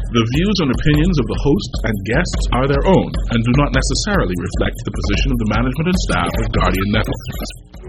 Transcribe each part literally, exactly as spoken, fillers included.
The views and opinions of the host and guests are their own and do not necessarily reflect the position of the management and staff of Guardian Networks.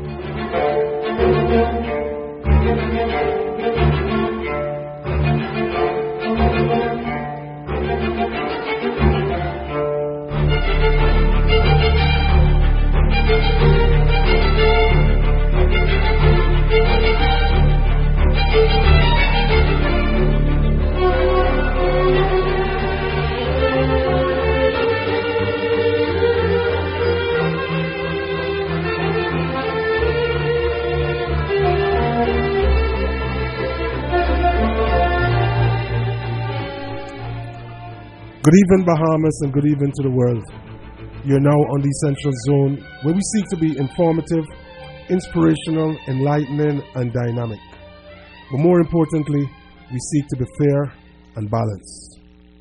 Good evening, Bahamas, and good evening to the world. You're now on the Essential Zone, where we seek to be informative, inspirational, enlightening, and dynamic. But more importantly, we seek to be fair and balanced.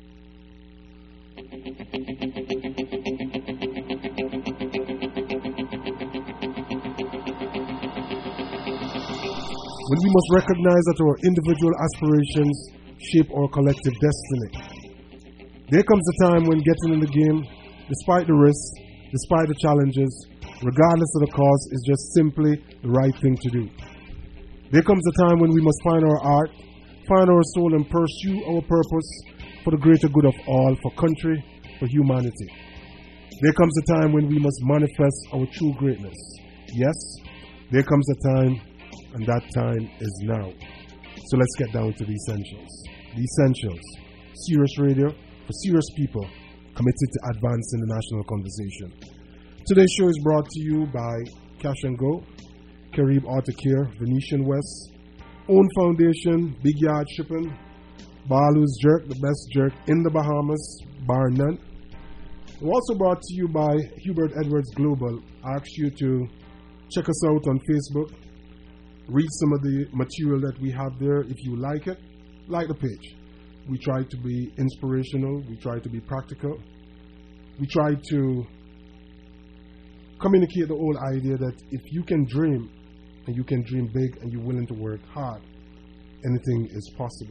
When we must recognize that our individual aspirations shape our collective destiny. There comes a time when getting in the game, despite the risks, despite the challenges, regardless of the cost, is just simply the right thing to do. There comes a time when we must find our art, find our soul, and pursue our purpose for the greater good of all, for country, for humanity. There comes a time when we must manifest our true greatness. Yes, there comes a time, and that time is now. So let's get down to the essentials. The essentials. Serious Radio. For serious people committed to advancing the national conversation. Today's show is brought to you by Cash and Go, Carib Auto Care, Venetian West, Own Foundation, Big Yard Shipping, Balu's Jerk, the best jerk in the Bahamas, bar none. We're also brought to you by Hubert Edwards Global. I ask you to check us out on Facebook, read some of the material that we have there. If you like it, like the page. We try to be inspirational. We try to be practical. We try to communicate the whole idea that if you can dream, and you can dream big, and you're willing to work hard, anything is possible.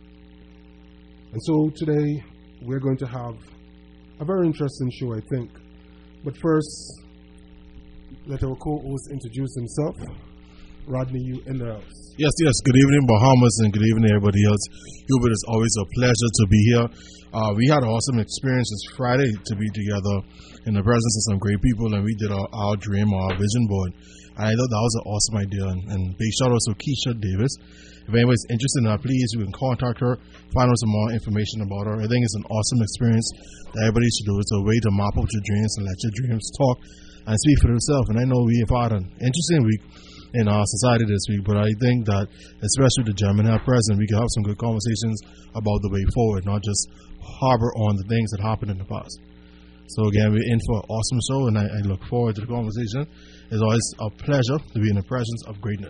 And so today, we're going to have a very interesting show, I think. But first, let our co-host introduce himself. Rodney, you in the house. Yes, yes. Good evening, Bahamas, and good evening, everybody else. Hubert, it's always a pleasure to be here. Uh, we had an awesome experience this Friday to be together in the presence of some great people, and we did our, our dream, our vision board. And I thought that was an awesome idea. And, and big shout out to Keisha Davis. If anybody's interested in her, please, you can contact her, find out some more information about her. I think it's an awesome experience that everybody should do. It's a way to map out your dreams and let your dreams talk and speak for themselves. And I know we've had an interesting week in our society this week, but I think that especially the gentlemen have present, we can have some good conversations about the way forward, not just harbor on the things that happened in the past. So again, we're in for an awesome show, and I, I look forward to the conversation. It's always a pleasure to be in the presence of greatness.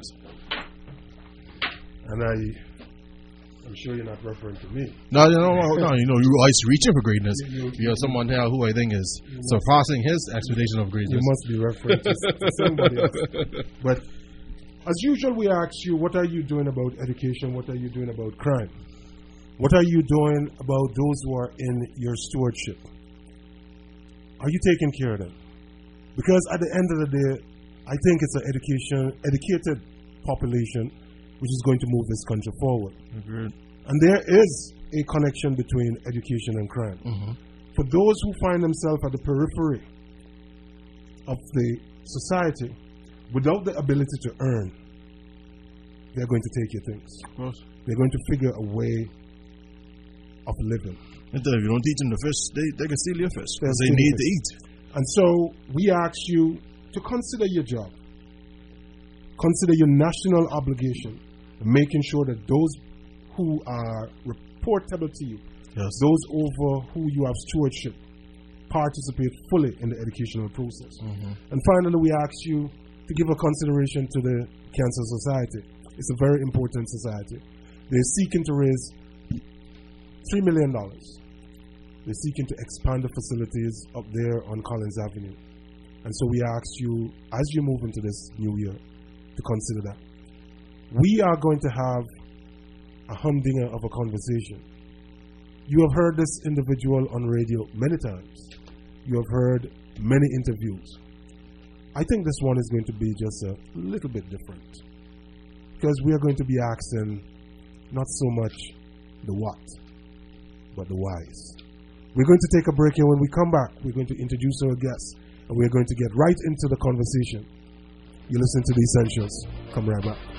And I, I'm sure you're not referring to me. No, you know, no, you know, you're always reaching for greatness. You, you, you have someone here who I think is surpassing his expectation of greatness. You must be referring to, to somebody else. But as usual, we ask you, what are you doing about education? What are you doing about crime? What are you doing about those who are in your stewardship? Are you taking care of them? Because at the end of the day, I think it's an education, educated population which is going to move this country forward. Mm-hmm. And there is a connection between education and crime. Mm-hmm. For those who find themselves at the periphery of the society, without the ability to earn, they're going to take your things. Of course. They're going to figure a way of living. And if you don't teach them the fish, they, they can steal your fish because they need to eat. And so we ask you to consider your job. Consider your national obligation, making sure that those who are reportable to you, yes, those over who you have stewardship, participate fully in the educational process. Mm-hmm. And finally, we ask you to give a consideration to the Cancer Society. It's a very important society. They're seeking to raise three million dollars. They're seeking to expand the facilities up there on Collins Avenue. And so we ask you, as you move into this new year, to consider that. We are going to have a humdinger of a conversation. You have heard this individual on radio many times. You have heard many interviews. I think this one is going to be just a little bit different, because we are going to be asking not so much the what, but the whys. We're going to take a break here. When we come back, we're going to introduce our guests, and we're going to get right into the conversation. You listen to The Essentials. Come right back.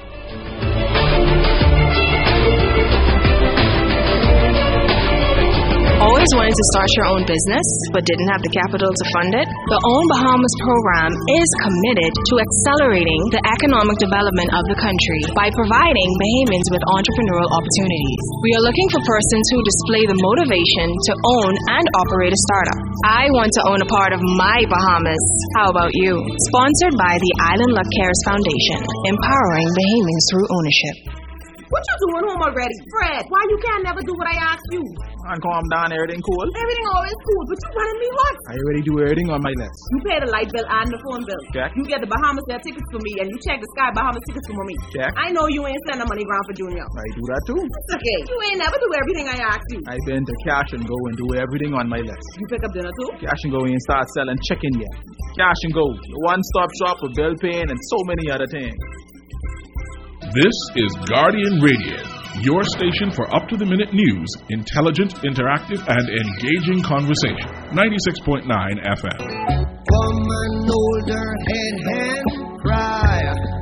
Always wanted to start your own business, but didn't have the capital to fund it? The Own Bahamas program is committed to accelerating the economic development of the country by providing Bahamians with entrepreneurial opportunities. We are looking for persons who display the motivation to own and operate a startup. I want to own a part of my Bahamas. How about you? Sponsored by the Island Luck Cares Foundation, empowering Bahamians through ownership. What you doing home already? Fred, why you can't never do what I asked you? And calm down, everything cool? Everything always cool, but you running me what? I already do everything on my list. You pay the light bill and the phone bill. Check. You get the Bahamas Air tickets for me, and you check the Sky Bahamas tickets for me. Check. I know you ain't sending money ground for Junior. I do that too. It's okay. You ain't never do everything I asked you. I've been to Cash and Go and do everything on my list. You pick up dinner too? Cash and Go ain't start selling chicken yet. Cash and Go, the one-stop shop for bill paying and so many other things. This is Guardian Radio, your station for up-to-the-minute news, intelligent, interactive, and engaging conversation. ninety-six point nine F M. Woman older head hand cry,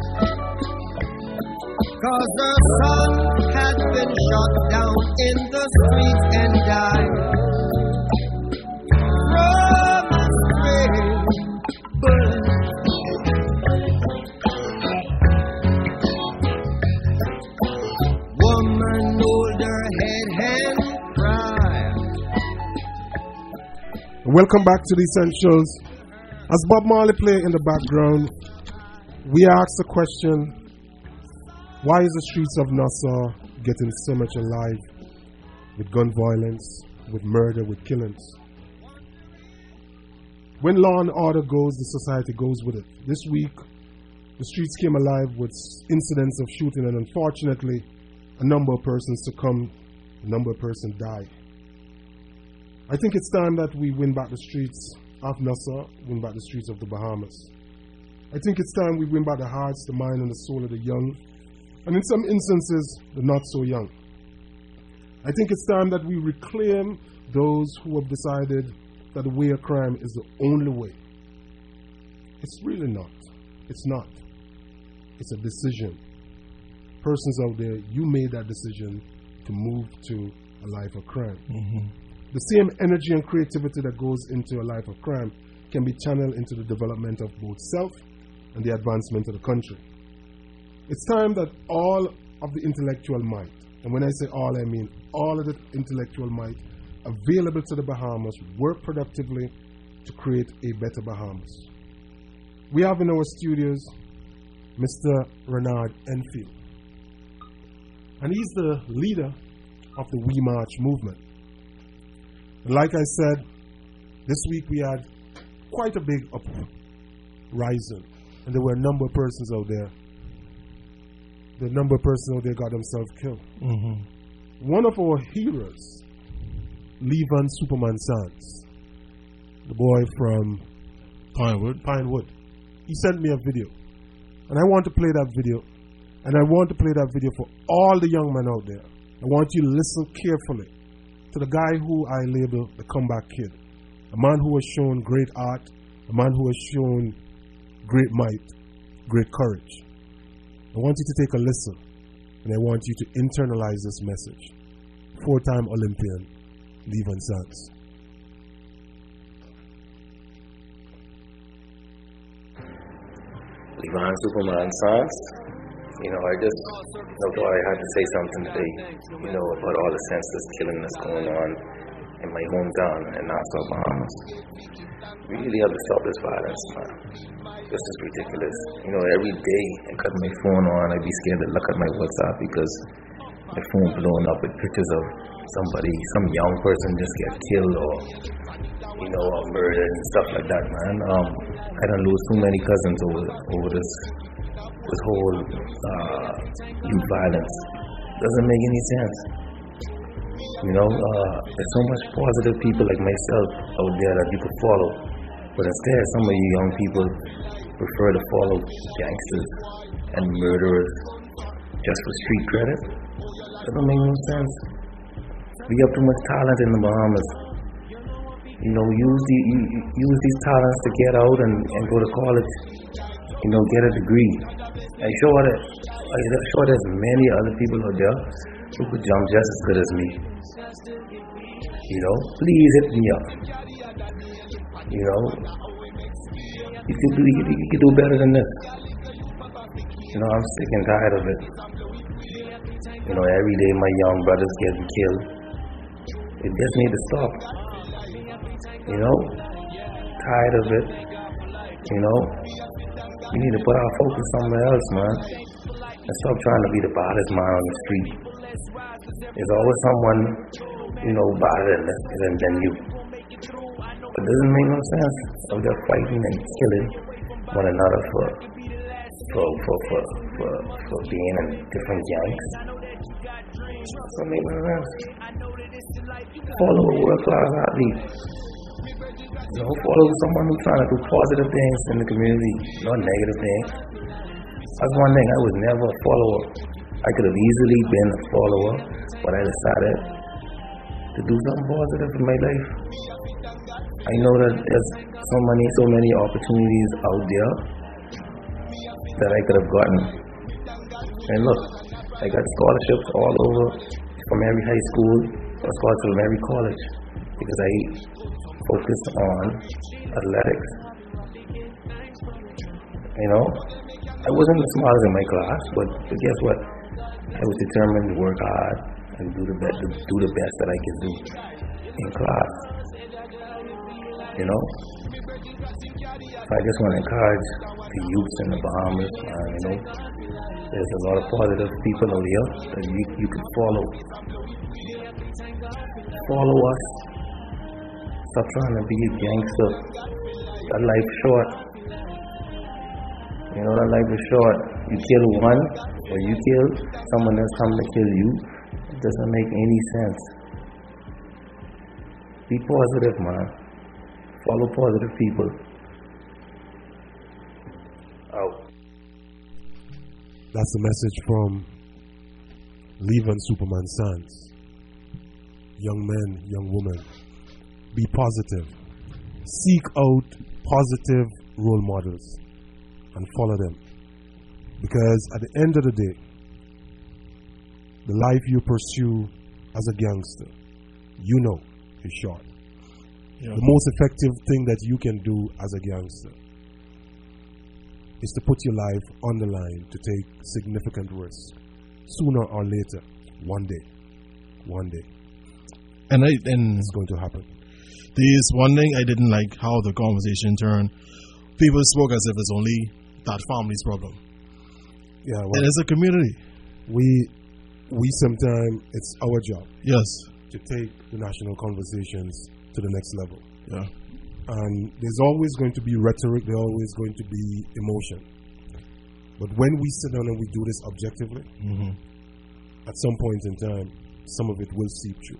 'cause the sun had been shot down in the streets and died from a stray bullet. Woman older head hand cry. Welcome back to The Essentials. As Bob Marley play in the background, we ask the question, why is the streets of Nassau getting so much alive with gun violence, with murder, with killings? When law and order goes, the society goes with it. This week, the streets came alive with incidents of shooting, and unfortunately, a number of persons succumbed, a number of persons died. I think it's time that we win back the streets of Nassau, win back the streets of the Bahamas. I think it's time we win back the hearts, the mind, and the soul of the young, and in some instances, the not so young. I think it's time that we reclaim those who have decided that the way of crime is the only way. It's really not. It's not. It's a decision. Persons out there, you made that decision to move to a life of crime. Mm-hmm. The same energy and creativity that goes into a life of crime can be channeled into the development of both self and the advancement of the country. It's time that all of the intellectual might, and when I say all, I mean all of the intellectual might available to the Bahamas, work productively to create a better Bahamas. We have in our studios Mister Renard Enfield, and he's the leader of the We March movement. And like I said, this week we had quite a big uprising, and there were a number of persons out there. The number of persons out there got themselves killed. Mm-hmm. One of our heroes, Levan Superman Sands, the boy from Pinewood. Pinewood, he sent me a video, and I want to play that video, and I want to play that video for all the young men out there. I want you to listen carefully to the guy who I label the comeback kid, a man who has shown great art, a man who has shown great might, great courage. I want you to take a listen, and I want you to internalize this message. Four-time Olympian, Levan Sands. Levan Superman Sands. You know, I just thought I had to say something today, you know, about all the senseless killing that's going on in my hometown in Nassau, Bahamas. We really have to stop this violence, man. This is ridiculous. You know, every day I cut my phone on, I'd be scared to look at my WhatsApp because my phone blowing up with pictures of somebody, some young person just get killed or, you know, or murdered and stuff like that, man. Um, I done lose too many cousins over over this. This whole uh, youth violence doesn't make any sense. You know, uh, there's so much positive people like myself out there that you could follow. But instead, some of you young people prefer to follow gangsters and murderers just for street credit. That don't make no sense. We have too much talent in the Bahamas. You know, use the, use these talents to get out and, and go to college. You know, get a degree. I'm sure that I'm sure there's many other people out there who could jump just as good as me. You know, please hit me up. You know, you could do you, you could do better than this. You know, I'm sick and tired of it. You know, every day my young brothers getting killed. It just need to stop. You know, tired of it. You know, we need to put our focus somewhere else, man. And stop trying to be the baddest man on the street. There's always someone, you know, badder than, than, than you. It doesn't make no sense of them fighting and killing one another for for for for for, for being in different gangs. That don't make no sense. Follow a world-class athlete. You know, follow someone who's trying to do positive things in the community, not negative things. That's one thing. I was never a follower. I could have easily been a follower, but I decided to do something positive in my life. I know that there's so many, so many opportunities out there that I could have gotten. And look, I got scholarships all over from every high school, or scholarships from every college, because I focused on athletics. You know, I wasn't the smartest in my class, but, but guess what? I was determined to work hard and do the best, do the best that I could do in class. You know, so I just want to encourage the youths in the Bahamas. Uh, you know, there's a lot of positive people out here that you you can follow. Follow us. Stop trying to be a gangster. That life's short. You know, that life is short. You kill one, or you kill someone else comes to kill you. It doesn't make any sense. Be positive, man. Follow positive people. Out. That's the message from Levan Superman Sons. Young men, young women, be positive. Seek out positive role models and follow them. Because at the end of the day, the life you pursue as a gangster, you know, is short. Yeah. The most effective thing that you can do as a gangster is to put your life on the line to take significant risks. Sooner or later, one day, one day, and I and it's going to happen. There's one thing I didn't like how the conversation turned. People spoke as if it's only that family's problem. Yeah, well, it is a community. We we sometimes it's our job. Yes, to take the national conversations to the next level. Yeah. And there's always going to be rhetoric, there's always going to be emotion. But when we sit down and we do this objectively, mm-hmm. at some point in time, some of it will seep through.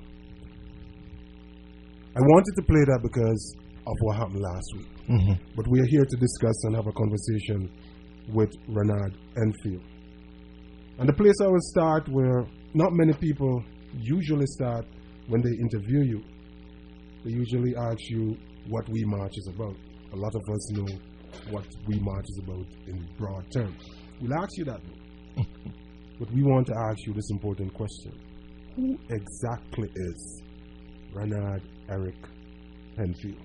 I wanted to play that because of what happened last week. Mm-hmm. But we are here to discuss and have a conversation with Renard Enfield. And the place I will start where not many people usually start when they interview you. They usually ask you what We March is about. A lot of us know what We March is about in broad terms. We'll ask you that though. But we want to ask you this important question. Who exactly is Renard Eric Enfield?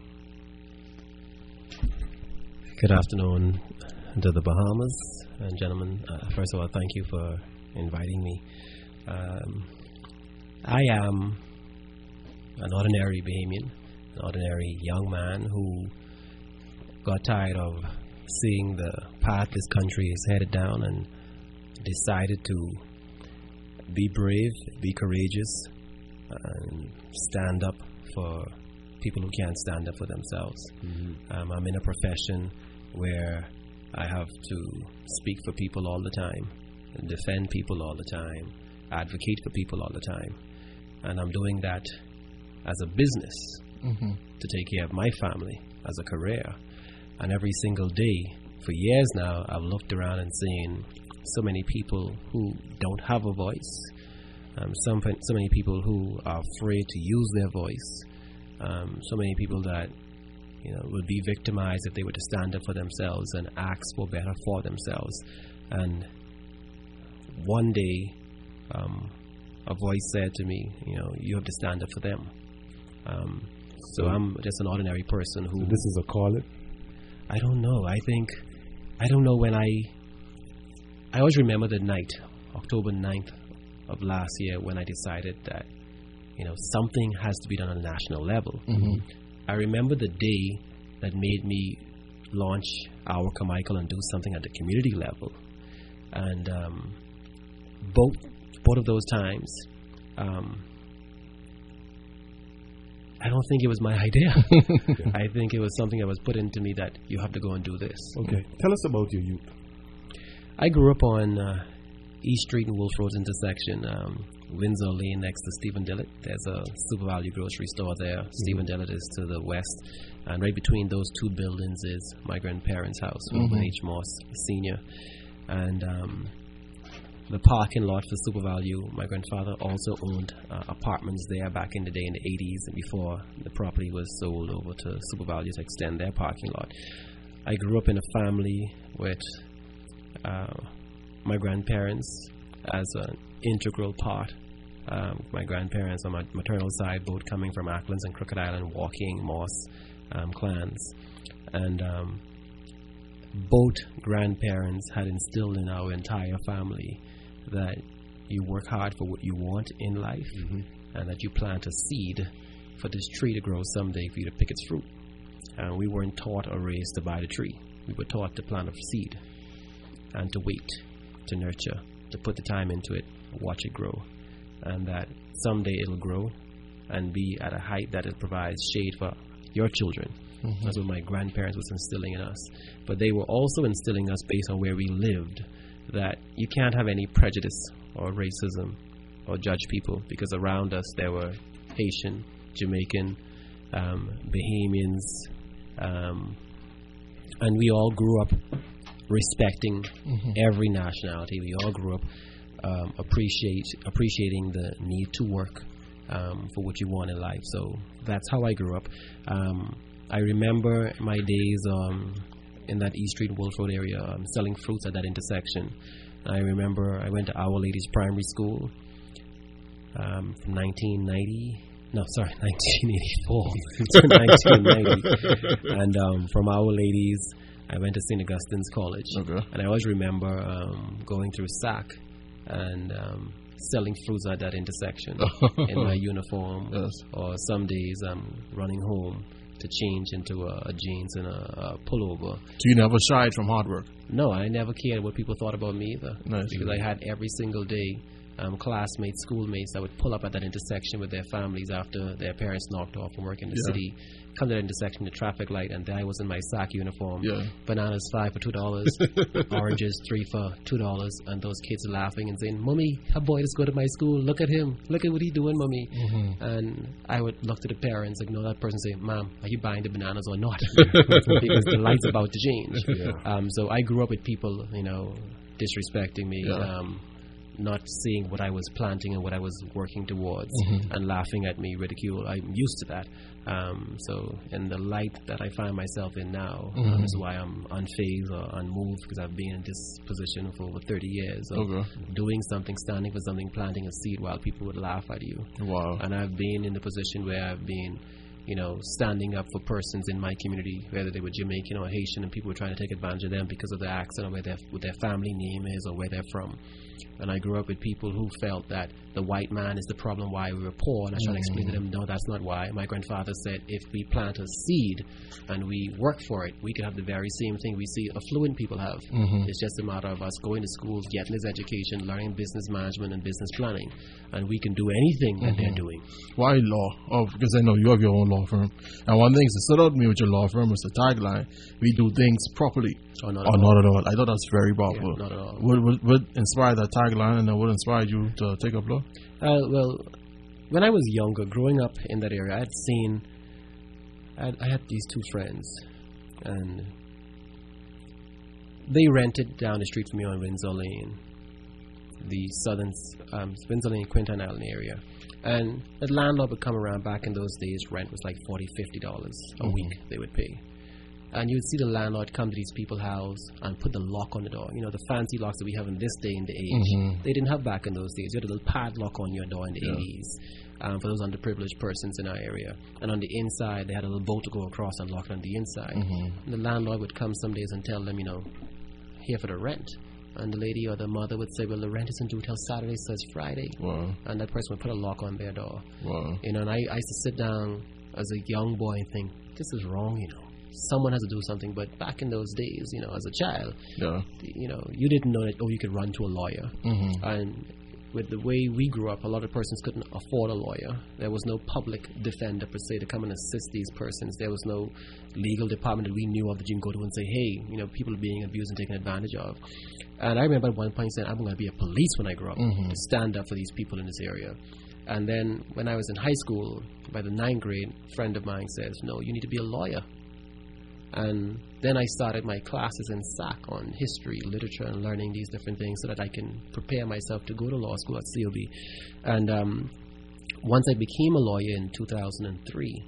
Good afternoon to the Bahamas. And gentlemen, uh, first of all, thank you for inviting me. Um, I am an ordinary Bahamian, an ordinary young man who got tired of seeing the path this country is headed down and decided to be brave, be courageous, and stand up for people who can't stand up for themselves. Mm-hmm. Um, I'm in a profession where I have to speak for people all the time, and defend people all the time, advocate for people all the time. and I'm doing that as a business Mm-hmm. to take care of my family, as a career. And every single day, for years now, I've looked around and seen so many people who don't have a voice, um, some, so many people who are afraid to use their voice, um, so many people that you know would be victimized if they were to stand up for themselves and ask for better for themselves. And one day, um, a voice said to me, you know, you have to stand up for them. Um, so I'm just an ordinary person who... So this is a call it? I don't know. I think... I don't know when I... I always remember the night, October ninth of last year, when I decided that, you know, something has to be done on a national level. Mm-hmm. I remember the day that made me launch Our Carmichael and do something at the community level. And um, both both of those times, um, I don't think it was my idea. I think it was something that was put into me that you have to go and do this. Okay. Tell us about your youth. I grew up on uh, East Street and Wolf Road intersection, um, Windsor Lane next to Stephen Dillett. There's a Super Value grocery store there. Mm-hmm. Stephen Dillett is to the west. And right between those two buildings is my grandparents' house, mm-hmm. Wilbur H. Moss Senior And um, the parking lot for Super Value, my grandfather also owned uh, apartments there back in the day in the eighties, before the property was sold over to Super Value to extend their parking lot. I grew up in a family with uh, my grandparents as an integral part. Um, my grandparents on my maternal side, both coming from Acklands and Crooked Island, Walking, Moss um, clans. And um, both grandparents had instilled in our entire family that you work hard for what you want in life, mm-hmm. and that you plant a seed for this tree to grow someday for you to pick its fruit. And we weren't taught or raised to buy the tree. We were taught to plant a seed and to wait, to nurture, to put the time into it, watch it grow, and that someday it'll grow and be at a height that it provides shade for your children. Mm-hmm. That's what my grandparents was instilling in us. But they were also instilling us based on where we lived, that you can't have any prejudice or racism or judge people, because around us there were Haitian, Jamaican, um, Bahamians, um, and we all grew up respecting mm-hmm. every nationality. We all grew up um, appreciate appreciating the need to work um, for what you want in life. So that's how I grew up. Um, I remember my days um, in that East Street Wolf Road area, um, selling fruits at that intersection. I remember I went to Our Lady's Primary School um, from nineteen ninety. No, sorry, nineteen eighty-four to nineteen ninety. And um, from Our Lady's, I went to Saint Augustine's College. Okay. And I always remember um, going through S A C and um, selling fruits at that intersection in my uniform. Yes. Or some days I'm running home to change into a, a jeans and a, a pullover. So you never shied from hard work? No, I never cared what people thought about me either. Nice. Because I had every single day um, classmates, schoolmates that would pull up at that intersection with their families after their parents knocked off from work in the Yeah. city, come to that intersection, the traffic light, and there I was in my S A C uniform. Yeah. Bananas five for two dollars, oranges three for two dollars, and those kids laughing and saying, "Mommy, a boy just go to my school. Look at him. Look at what he's doing, Mommy." Mm-hmm. And I would look to the parents, ignore that person, say, "Mom, are you buying the bananas or not?" Because the light's about to change. Yeah. Um, so I grew up with people, you know, disrespecting me. Yeah. Um, not seeing what I was planting and what I was working towards, mm-hmm. and laughing at me, ridicule. I'm used to that. Um, so in the light that I find myself in now, mm-hmm. um, is why I'm unfazed or unmoved, because I've been in this position for over thirty years of okay. doing something, standing for something, planting a seed while people would laugh at you. Wow. And I've been in the position where I've been, you know, standing up for persons in my community, whether they were Jamaican or Haitian, and people were trying to take advantage of them because of their accent or where their, what their family name is or where they're from. And I grew up with people who felt that the white man is the problem why we were poor. And I tried to explain to them, no, that's not why. My grandfather said if we plant a seed and we work for it, we could have the very same thing we see affluent people have. Mm-hmm. It's just a matter of us going to schools, getting this education, learning business management and business planning. And we can do anything that mm-hmm. they're doing. Why law? Oh, because I know you have your own law firm. And one thing that stood out to me with your law firm was the tagline, we do things properly. Oh, not, oh, at, not all. at all. I thought that's very powerful. Yeah, not at all. What, what, what inspired that tagline, and what inspired you to take up law? Uh, well, when I was younger, growing up in that area, I had seen, I had, I had these two friends, and they rented down the street from me on Windsor Lane, the southern, um, Windsor Lane, Quinton Island area. And the landlord would come around. Back in those days, rent was like forty dollars, fifty dollars a mm-hmm. week they would pay. And you would see the landlord come to these people's house and put the lock on the door. You know, the fancy locks that we have in this day and the age, mm-hmm. they didn't have back in those days. You had a little padlock on your door in the yeah. eighties um, for those underprivileged persons in our area. And on the inside, they had a little bolt to go across and lock it on the inside. Mm-hmm. And the landlord would come some days and tell them, you know, here for the rent. And the lady or the mother would say, well, the rent isn't due till Saturday, so it's Friday. Wow. And that person would put a lock on their door. Wow. You know, and I, I used to sit down as a young boy and think, this is wrong, you know. Someone has to do something. But back in those days, you know, as a child, yeah. you know, you didn't know that, oh, you could run to a lawyer. Mm-hmm. And with the way we grew up, a lot of persons couldn't afford a lawyer. There was no public defender, per se, to come and assist these persons. There was no legal department that we knew of that you can go to and say, hey, you know, people are being abused and taken advantage of. And I remember at one point saying, I'm going to be a police when I grow up, mm-hmm. to stand up for these people in this area. And then when I was in high school, by the ninth grade, a friend of mine says, no, you need to be a lawyer. And then I started my classes in S A C on history, literature, and learning these different things so that I can prepare myself to go to law school at C O B. And um, once I became a lawyer in two thousand three,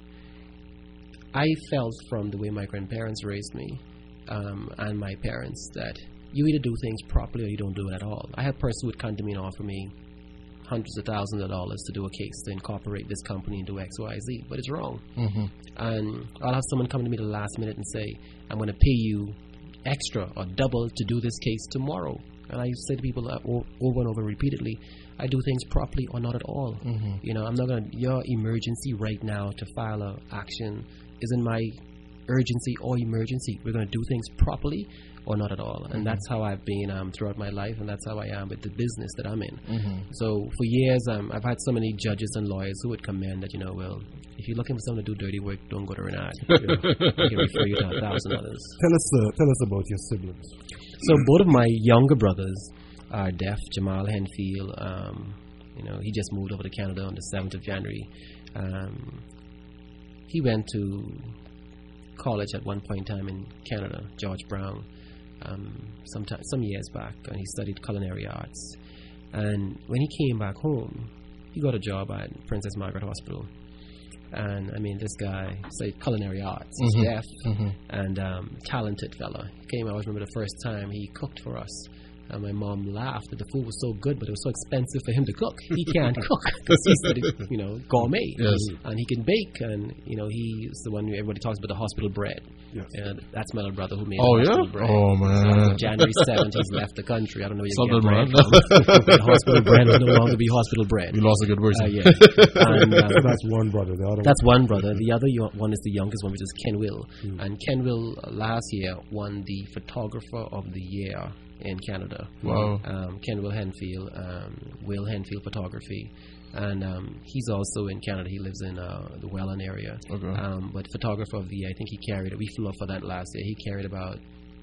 I felt from the way my grandparents raised me um, and my parents that you either do things properly or you don't do it at all. I had persons who would come to me and offer me hundreds of thousands of dollars to do a case to incorporate this company into X Y Z, but it's wrong. Mm-hmm. And I'll have someone come to me the last minute and say, I'm going to pay you extra or double to do this case tomorrow. And I say to people uh, over and over repeatedly, I do things properly or not at all. Mm-hmm. You know, I'm not going to, your emergency right now to file a action isn't my urgency or emergency. We're going to do things properly or not at all. And mm-hmm. that's how I've been um, throughout my life, and that's how I am with the business that I'm in. Mm-hmm. So for years, um, I've had so many judges and lawyers who would commend that, you know, well, if you're looking for someone to do dirty work, don't go to Renard. You know, I can refer you to a thousand others. Tell us, uh, tell us about your siblings. So both of my younger brothers are deaf. Jamal Henfield, um, you know, he just moved over to Canada on the seventh of January. Um, he went to college at one point in time in Canada, George Brown, um, some, t- some years back, and he studied culinary arts. And when he came back home, he got a job at Princess Margaret Hospital. And I mean, this guy studied culinary arts. He's mm-hmm. deaf mm-hmm. and um, talented fella. He came. I always remember the first time he cooked for us. And my mom laughed that the food was so good, but it was so expensive for him to cook. He can't cook because he studied, you know, gourmet. Yes. And he can bake, and, you know, he's the one who everybody talks about, the hospital bread. Yes. And that's my little brother who made oh, the yeah? hospital bread. Oh, man. So January seventh, he's left the country. I don't know where you Southern get bread man. from. But hospital bread will no longer be hospital bread. You lost a good person. Uh, yeah. And, um, So that's one brother. The other That's one brother. The other yo- one is the youngest one, which is Ken Will. Mm. And Ken Will uh, last year won the Photographer of the Year in Canada. Wow. Um, Ken Will Henfield, um, Will Henfield Photography. And um, he's also in Canada. He lives in uh, the Welland area. Okay. Um, but Photographer of the Year, I think he carried it. We flew up for that last year. He carried about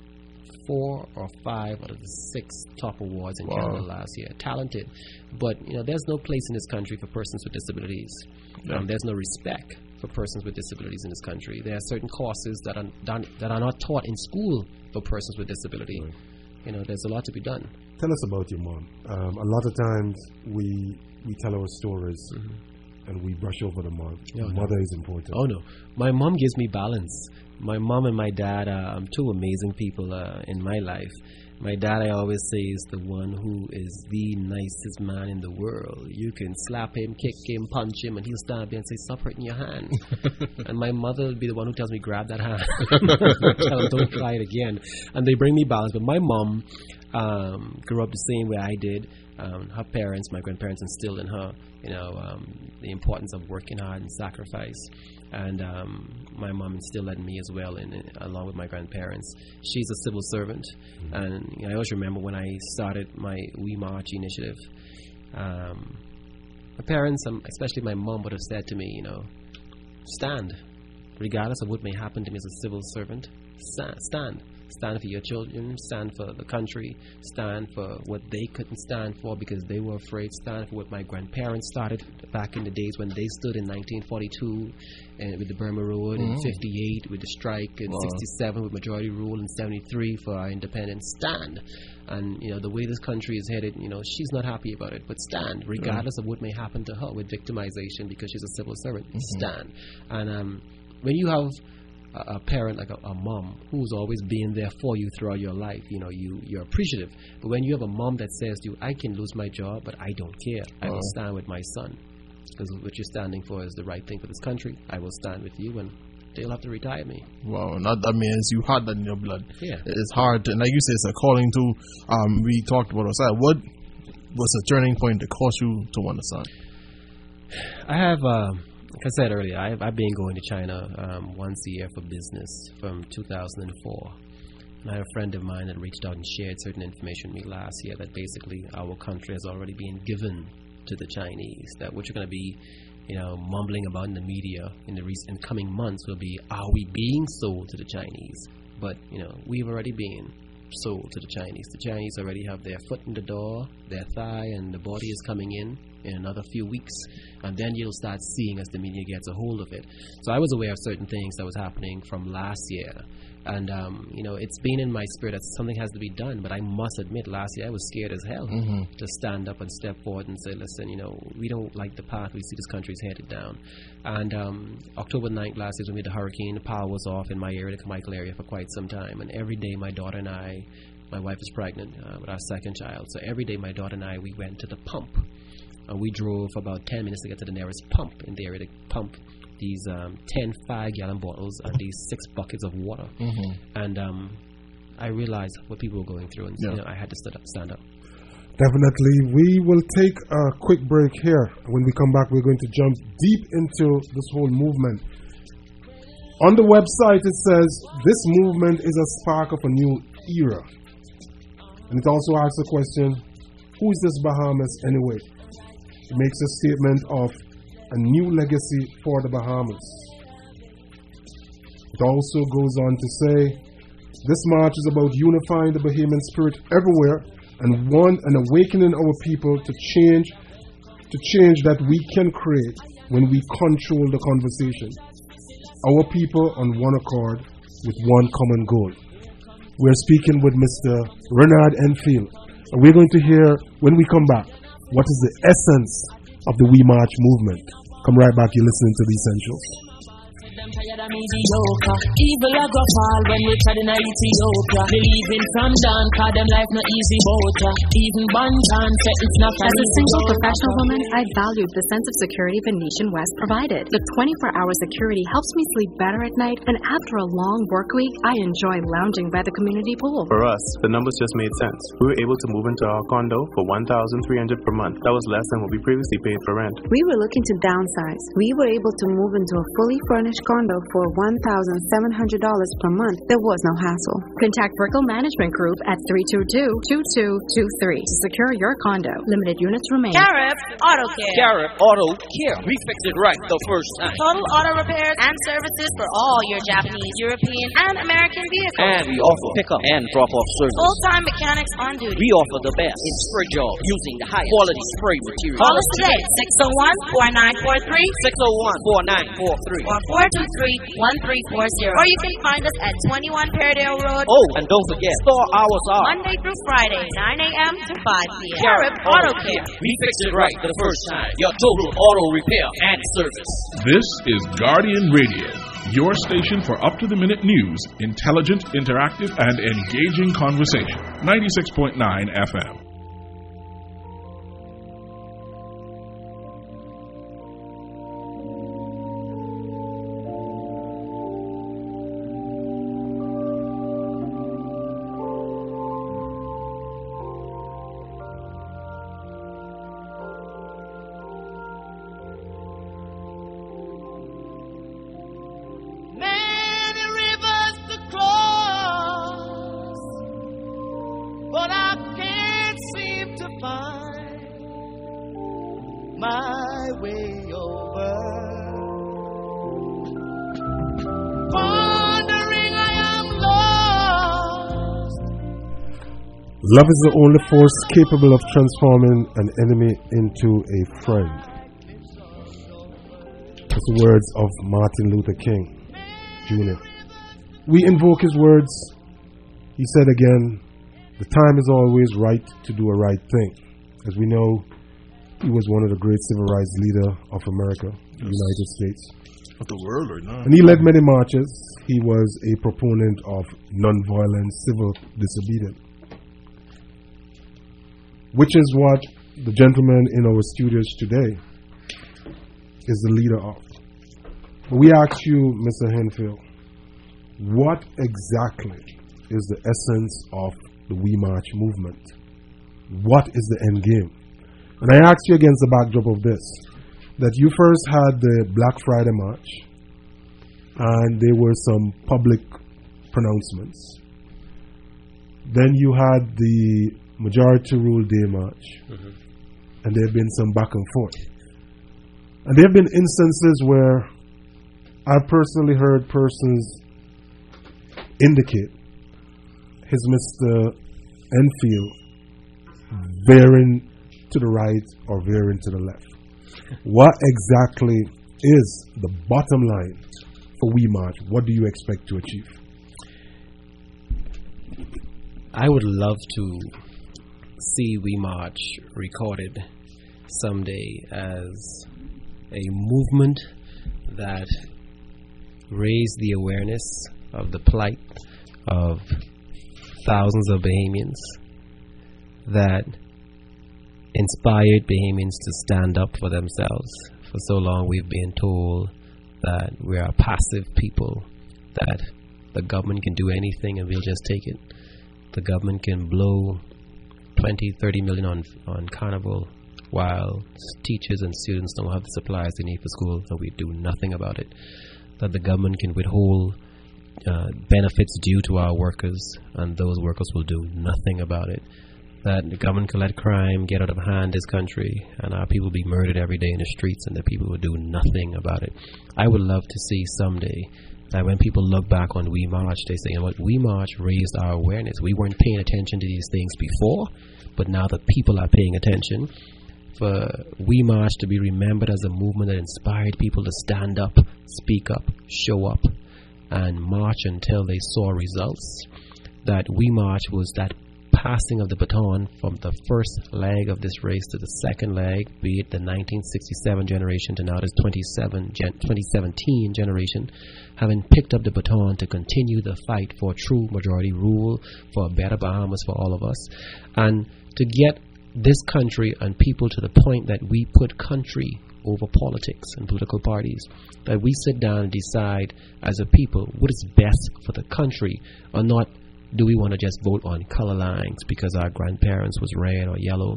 four or five out of the six top awards in Wow. Canada last year. Talented. But, you know, there's no place in this country for persons with disabilities. Yeah. Um, there's no respect for persons with disabilities in this country. There are certain courses that are, done, that are not taught in school for persons with disability. Right. You know, there's a lot to be done. Tell us about your mom. Um, a lot of times we we tell our stories Mm-hmm. and we brush over the mom. No, no. Mother is important. Oh, no. My mom gives me balance. My mom and my dad are um, two amazing people uh, in my life. My dad, I always say, is the one who is the nicest man in the world. You can slap him, kick him, punch him, and he'll stand up there and say, stop hurting your hand. And my mother will be the one who tells me, grab that hand. Tell him, don't try it again. And they bring me balance. But my mom um, grew up the same way I did. Um, her parents, my grandparents, instilled in her, you know, um, the importance of working hard and sacrifice. And um, my mom instilled that in me as well, in, in, along with my grandparents. She's a civil servant, mm-hmm. and you know, I always remember when I started my We March initiative, um, my parents, um, especially my mom, would have said to me, you know, stand, regardless of what may happen to me as a civil servant, stand. Stand for your children, stand for the country, stand for what they couldn't stand for because they were afraid, stand for what my grandparents started back in the days when they stood in nineteen forty-two and with the Burma Road, mm-hmm. in fifty-eight with the strike, in wow. sixty-seven with majority rule, in seventy-three for our independence. Stand. And, you know, the way this country is headed, you know, she's not happy about it, but stand, regardless mm-hmm. of what may happen to her with victimization because she's a civil servant. Mm-hmm. Stand. And um, when you have a parent like a, a mom who's always been there for you throughout your life, you know, you, you're appreciative. But when you have a mom that says to you, I can lose my job, but I don't care. I will stand with my son. Because what you're standing for is the right thing for this country. I will stand with you, and they'll have to retire me. Wow, and that, that means you had that in your blood. Yeah. It's hard, to, and like you said, it's according to, um, we talked about outside. What was the turning point that caused you to want a son? I have... Uh, Like I said earlier, I've, I've been going to China um, once a year for business from two thousand four. And I had a friend of mine that reached out and shared certain information with me last year that basically our country has already been given to the Chinese. That what you're going to be, you know, mumbling about in the media in the recent, in coming months will be, are we being sold to the Chinese? But, you know, we've already been sold to the Chinese. The Chinese already have their foot in the door, their thigh, and the body is coming in in another few weeks, and then you'll start seeing as the media gets a hold of it. So I was aware of certain things that was happening from last year, and um, you know, it's been in my spirit that something has to be done. But I must admit, last year I was scared as hell mm-hmm. to stand up and step forward and say, listen, you know, we don't like the path we see this country's headed down. And um, October ninth last year when we had the hurricane, the power was off in my area, the Carmichael area, for quite some time, and every day my daughter and I, my wife is pregnant uh, with our second child, so every day my daughter and I, we went to the pump. And we drove for about ten minutes to get to the nearest pump in the area to pump these um, ten five-gallon bottles and these six buckets of water. Mm-hmm. And um, I realized what people were going through, and yeah. you know, I had to stand up, stand up. Definitely. We will take a quick break here. When we come back, we're going to jump deep into this whole movement. On the website, it says, this movement is a spark of a new era. And it also asks the question, who is this Bahamas anyway? It makes a statement of a new legacy for the Bahamas. It also goes on to say, this march is about unifying the Bahamian spirit everywhere and one and awakening our people to change, to change that we can create when we control the conversation. Our people on one accord with one common goal. We're speaking with Mister Renard Enfield, and we're going to hear, when we come back, what is the essence of the We March movement. Come right back, you're listening to The Essentials. Evil a go fall when we tried in Ethiopia. Believing from down, cause them life no easy boat. Even Bantan said it's not. As a single professional woman, I valued the sense of security Venetian West provided. The twenty-four hour security helps me sleep better at night, and after a long work week, I enjoy lounging by the community pool. For us, the numbers just made sense. We were able to move into our condo for one thousand three hundred dollars per month. That was less than what we previously paid for rent. We were looking to downsize. We were able to move into a fully furnished condo for one thousand seven hundred dollars per month. There was no hassle. Contact Brickell Management Group at three two two, two two two three to secure your condo. Limited units remain. Garrett Auto Care. Garrett Auto Care. We fix it right the first time. Total auto repairs and services for all your Japanese, European, and American vehicles. And we offer pickup and drop-off service. Full-time mechanics on duty. We offer the best in spray jobs using the highest quality spray material. Call us today, six oh one, four nine four three, six oh one, four nine four three, or four two three, one three four zero. Or you can find us at twenty-one Paradale Road. Oh, and don't forget, store hours are Monday through Friday, nine a.m. to five p.m. Garrett Auto Care. We fix it right the first time. Your total auto repair and service. This is Guardian Radio, your station for up-to-the-minute news, intelligent, interactive, and engaging conversation. ninety-six point nine F M. Love is the only force capable of transforming an enemy into a friend. That's the words of Martin Luther King, Junior We invoke his words. He said again, the time is always right to do a right thing. As we know, he was one of the great civil rights leaders of America, the United States. Of the world right now. And he led many marches. He was a proponent of nonviolent civil disobedience, which is what the gentleman in our studios today is the leader of. We ask you, Mister Henfield, what exactly is the essence of the We March movement? What is the end game? And I ask you against the backdrop of this, that you first had the Black Friday March, and there were some public pronouncements. Then you had the Majority Rule Day March, mm-hmm. and there have been some back and forth. And there have been instances where I personally heard persons indicate his Mister Enfield veering to the right or veering to the left. What exactly is the bottom line for We March? What do you expect to achieve? I would love to see We March recorded someday as a movement that raised the awareness of the plight of thousands of Bahamians, that inspired Bahamians to stand up for themselves. For so long we've been told that we are a passive people, that the government can do anything and we'll just take it. The government can blow twenty, thirty million on, on carnival while teachers and students don't have the supplies they need for school and we do nothing about it. That the government can withhold uh, benefits due to our workers and those workers will do nothing about it. That the government can let crime get out of hand in this country and our people be murdered every day in the streets and the people will do nothing about it. I would love to see someday that when people look back on We March, they say, you know what, We March raised our awareness. We weren't paying attention to these things before, but now the people are paying attention. For We March to be remembered as a movement that inspired people to stand up, speak up, show up, and march until they saw results. That We March was that passing of the baton from the first leg of this race to the second leg, be it the nineteen sixty-seven generation to now this twenty seventeen generation, having picked up the baton to continue the fight for true majority rule, for a better Bahamas for all of us, and to get this country and people to the point that we put country over politics and political parties, that we sit down and decide as a people what is best for the country, or not do we want to just vote on color lines because our grandparents was red or yellow,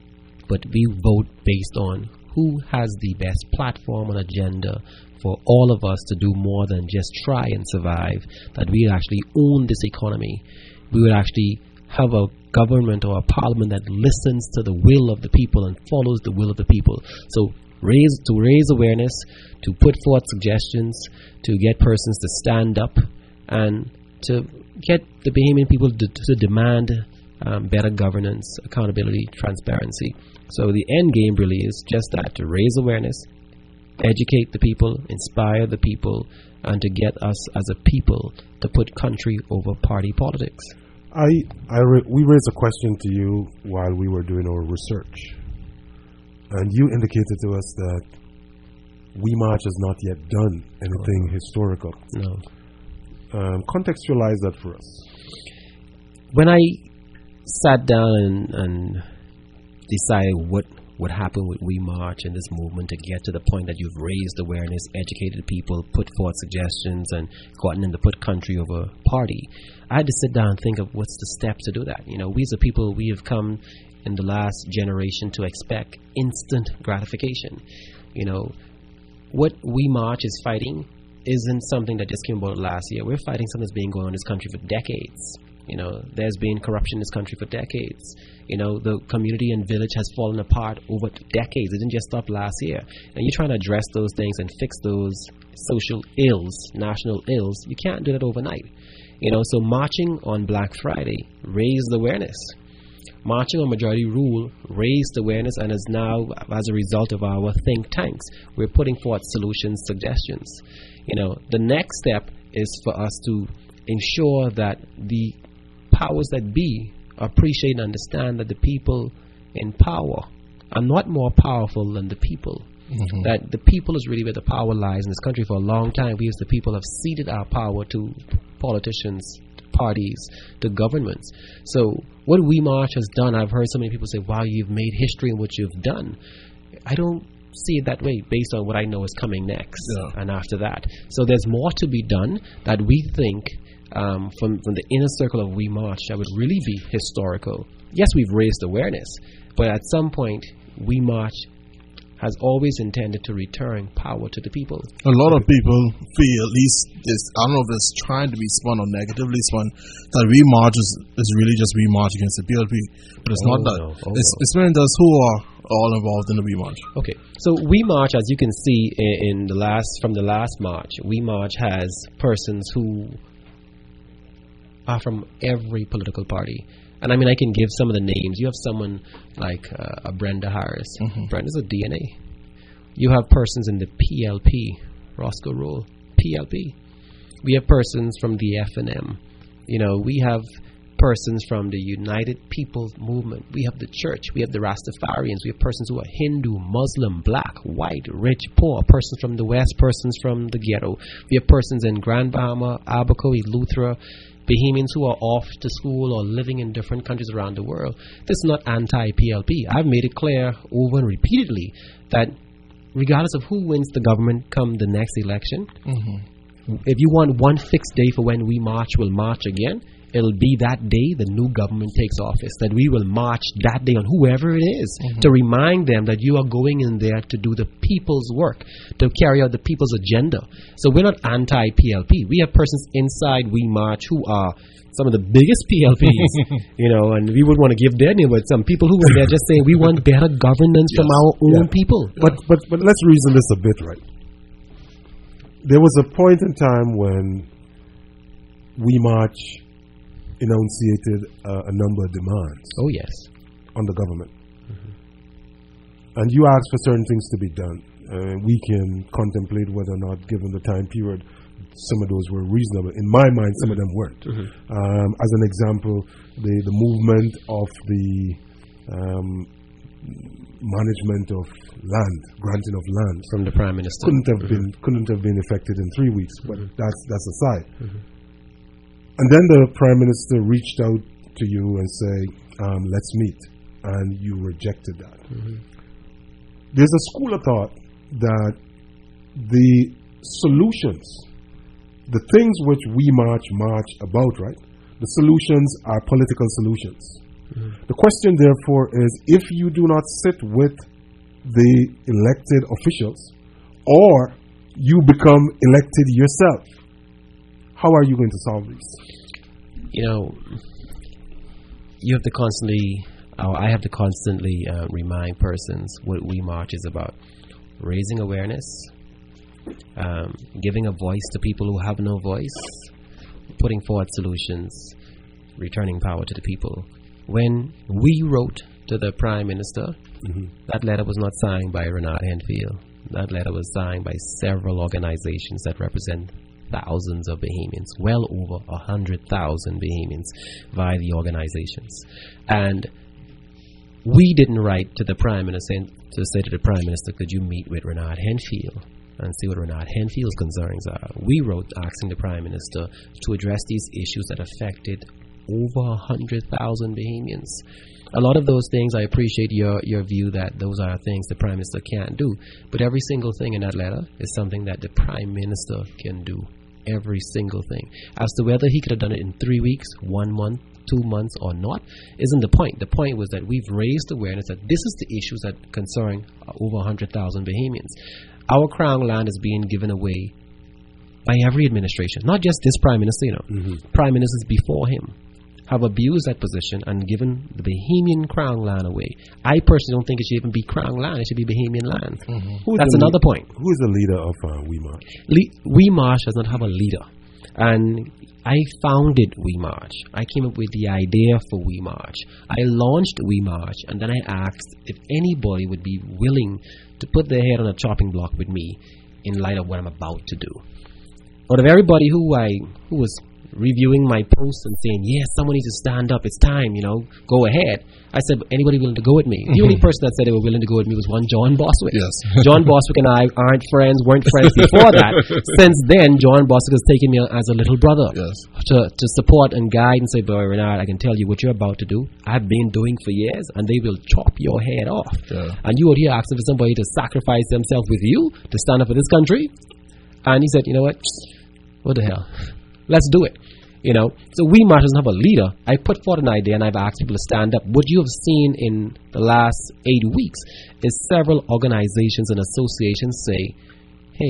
but we vote based on who has the best platform and agenda for all of us to do more than just try and survive, that we actually own this economy. We would actually have a government or a parliament that listens to the will of the people and follows the will of the people. So raise to raise awareness, to put forth suggestions, to get persons to stand up, and to get the Bahamian people to, to demand um, better governance, accountability, transparency. So the end game really is just that, to raise awareness, educate the people, inspire the people, and to get us as a people to put country over party politics. I, I re- we raised a question to you while we were doing our research, and you indicated to us that We March has not yet done anything no. historical. No. Um, contextualize that for us. When I sat down and, and decided what would happen with We March and this movement to get to the point that you've raised awareness, educated people, put forth suggestions, and gotten them to put country over party, I had to sit down and think of what's the steps to do that. You know, we as a people, we have come in the last generation to expect instant gratification. You know, what We March is fighting isn't something that just came about last year. We're fighting something that's been going on in this country for decades. You know, there's been corruption in this country for decades. You know, the community and village has fallen apart over decades. It didn't just stop last year. And you're trying to address those things and fix those social ills, national ills. You can't do that overnight. You know, so marching on Black Friday raised awareness. Marching on Majority Rule raised awareness, and is now, as a result of our think tanks, we're putting forth solutions, suggestions. You know, the next step is for us to ensure that the powers that be appreciate and understand that the people in power are not more powerful than the people. Mm-hmm. That the people is really where the power lies in this country. For a long time, we as the people have ceded our power to politicians, parties, to governments. So what We March has done, I've heard so many people say, wow, you've made history in what you've done. I don't see it that way based on what I know is coming next yeah. and after that. So there's more to be done that we think um, from, from the inner circle of We March that would really be historical. Yes, we've raised awareness, but at some point, We March has always intended to return power to the people. A lot of people feel, at least, this, I don't know if it's trying to be spun or negatively spun, that We March is, is really just We March against the P L P. But it's oh, not that. No. Oh, it's, no. it's meant those who are all involved in the We March. Okay. So We March, as you can see in, in the last, from the last march, We March has persons who are from every political party. And I mean, I can give some of the names. You have someone like uh, a Brenda Harris. Mm-hmm. Brenda's a D N A. You have persons in the P L P, Roscoe Roll, P L P. We have persons from the F N M. You know, we have persons from the United People's Movement. We have the church. We have the Rastafarians. We have persons who are Hindu, Muslim, black, white, rich, poor. Persons from the West, persons from the ghetto. We have persons in Grand Bahama, Abaco, Eleuthera, Bahamians who are off to school or living in different countries around the world. This is not anti-P L P. I've made it clear over and repeatedly that regardless of who wins the government come the next election, mm-hmm. if you want one fixed day for when We March will march again, it'll be that day the new government takes office, that we will march that day on whoever it is, mm-hmm. to remind them that you are going in there to do the people's work, to carry out the people's agenda. So we're not anti-P L P. We have persons inside We March who are some of the biggest P L Ps, you know, and we would want to give their name, but some people who are there just saying we want better governance yes. from our own yeah. people. But, but, but let's reason this a bit, right? There was a point in time when We March enunciated uh, a number of demands. Oh, yes. On the government. Mm-hmm. And you asked for certain things to be done. Uh, we can contemplate whether or not, given the time period, some of those were reasonable. In my mind, some of them weren't. Mm-hmm. Um, as an example, the, the movement of the um, management of land, granting of land from the Prime Minister couldn't have mm-hmm. been couldn't have been effected in three weeks. But mm-hmm. that's that's aside. Mm-hmm. And then the Prime Minister reached out to you and say, um, let's meet. And you rejected that. Mm-hmm. There's a school of thought that the solutions, the things which We March march about, right? The solutions are political solutions. Mm-hmm. The question, therefore, is if you do not sit with the elected officials or you become elected yourself, how are you going to solve these? You know, you have to constantly, uh, I have to constantly uh, remind persons what We March is about. Raising awareness, um, giving a voice to people who have no voice, putting forward solutions, returning power to the people. When we wrote to the Prime Minister, mm-hmm. that letter was not signed by Renard Henfield. That letter was signed by several organizations that represent thousands of Bahamians, well over a hundred thousand Bahamians via the organizations. And we didn't write to the Prime Minister to say to the Prime Minister, could you meet with Renard Henfield and see what Renard Henfield's concerns are. We wrote asking the Prime Minister to address these issues that affected over a hundred thousand Bahamians. A lot of those things, I appreciate your, your view that those are things the Prime Minister can't do. But every single thing in that letter is something that the Prime Minister can do. Every single thing. As to whether he could have done it in three weeks, one month, two months or not, isn't the point. The point was that we've raised awareness that this is the issues that concern over one hundred thousand Bahamians. Our crown land is being given away by every administration, not just this Prime Minister, you know. Mm-hmm. Prime Ministers before him have abused that position and given the Bahamian crown land away. I personally don't think it should even be crown land. It should be Bahamian land. Mm-hmm. That's another point. Who is the leader of uh, We March? Le- We March does not have a leader. And I founded We March. I came up with the idea for We March. I launched We March, and then I asked if anybody would be willing to put their head on a chopping block with me in light of what I'm about to do. Out of everybody who I who was reviewing my posts and saying, yes, someone needs to stand up, it's time, you know, go ahead. I said, anybody willing to go with me? The only person that said they were willing to go with me was one John Boswick. Yes. John Boswick and I aren't friends, weren't friends before that. Since then, John Boswick has taken me as a little brother yes. to, to support and guide and say, boy, Renard, I can tell you what you're about to do. I've been doing for years, and they will chop your head off. Yeah. And you out here asking for somebody to sacrifice themselves with you to stand up for this country? And he said, you know what? What the hell? Let's do it. You know, so We March doesn't have a leader. I put forth an idea and I've asked people to stand up. What you have seen in the last eight weeks is several organizations and associations say, hey,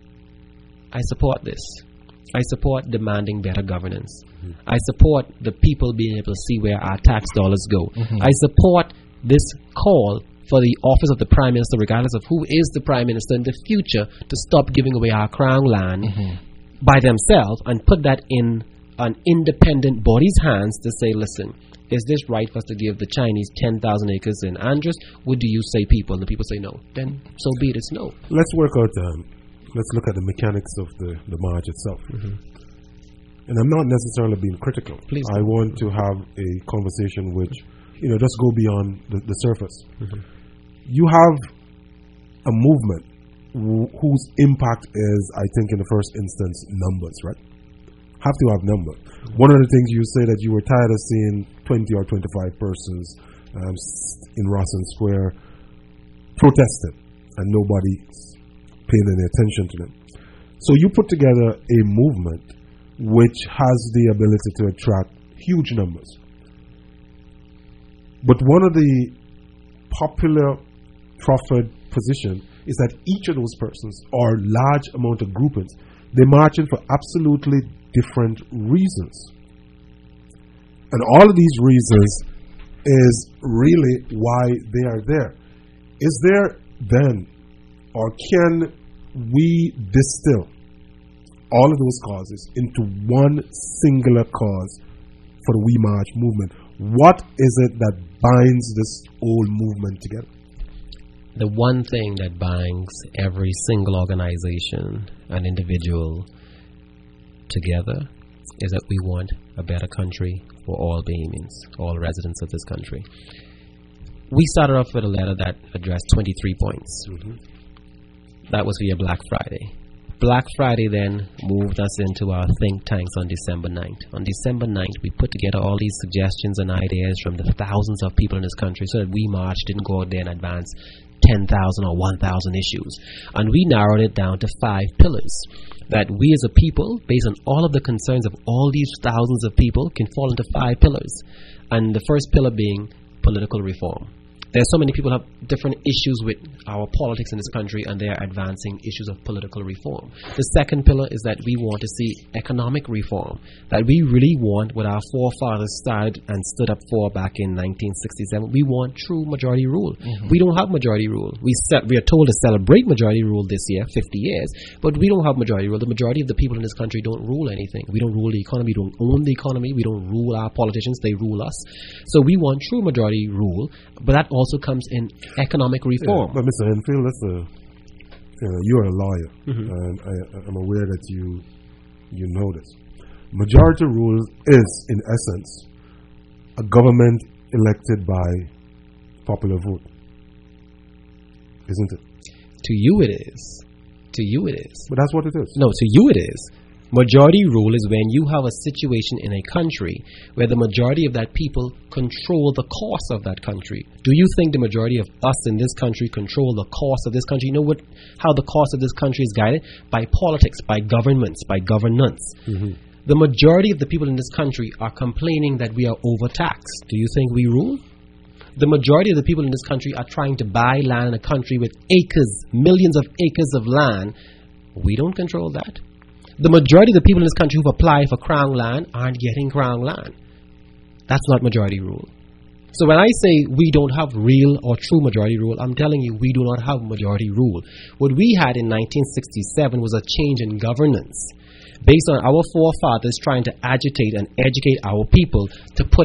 I support this. I support demanding better governance. Mm-hmm. I support the people being able to see where our tax dollars go. Mm-hmm. I support this call for the office of the Prime Minister, regardless of who is the Prime Minister in the future, to stop giving away our crown land mm-hmm. by themselves and put that in an independent body's hands to say, listen, is this right for us to give the Chinese ten thousand acres in Andros? What do you say, people? And the people say no. Then so be it, it's no. Let's work out, um, let's look at the mechanics of the, the march itself. Mm-hmm. And I'm not necessarily being critical. Please. I want to have a conversation which, you know, just go beyond the, the surface. Mm-hmm. You have a movement w- whose impact is, I think, in the first instance, numbers, right? Have to have number. One of the things you say that you were tired of seeing twenty or twenty-five persons um, in Rawson Square protesting and nobody paying any attention to them. So you put together a movement which has the ability to attract huge numbers. But one of the popular proffered position is that each of those persons or large amount of groupings, they're marching for absolutely different reasons. And all of these reasons is really why they are there. Is there then, or can we distill all of those causes into one singular cause for the We March movement? What is it that binds this whole movement together? The one thing that binds every single organization and individual together is that we want a better country for all Bahamians, all residents of this country. We started off with a letter that addressed twenty-three points. Mm-hmm. That was via Black Friday. Black Friday then moved us into our think tanks on December ninth. On December ninth, we put together all these suggestions and ideas from the thousands of people in this country so that We March didn't go out there and advance ten thousand or one thousand issues. And we narrowed it down to five pillars that we as a people, based on all of the concerns of all these thousands of people, can fall into five pillars. And the first pillar being political reform. There's so many people who have different issues with our politics in this country, and they are advancing issues of political reform. The second pillar is that we want to see economic reform, that we really want what our forefathers started and stood up for back in nineteen sixty-seven. We want true majority rule. Mm-hmm. We don't have majority rule. We set, we are told to celebrate majority rule this year, fifty years, but we don't have majority rule. The majority of the people in this country don't rule anything. We don't rule the economy. We don't own the economy. We don't rule our politicians. They rule us. So we want true majority rule, but that also also comes in economic reform. Yeah, but Mister Enfield, that's a, you know, you're a lawyer, mm-hmm. and I, I'm aware that you you know this. Majority rule is, in essence, a government elected by popular vote, isn't it? To you it is. To you it is. But that's what it is. No, to you it is. Majority rule is when you have a situation in a country where the majority of that people control the course of that country. Do you think the majority of us in this country control the course of this country? You know what? How the course of this country is guided? By politics, by governments, by governance. Mm-hmm. The majority of the people in this country are complaining that we are overtaxed. Do you think we rule? The majority of the people in this country are trying to buy land in a country with acres, millions of acres of land. We don't control that. The majority of the people in this country who've applied for crown land aren't getting crown land. That's not majority rule. So when I say we don't have real or true majority rule, I'm telling you we do not have majority rule. What we had in nineteen sixty-seven was a change in governance. based on our forefathers trying to agitate and educate our people to put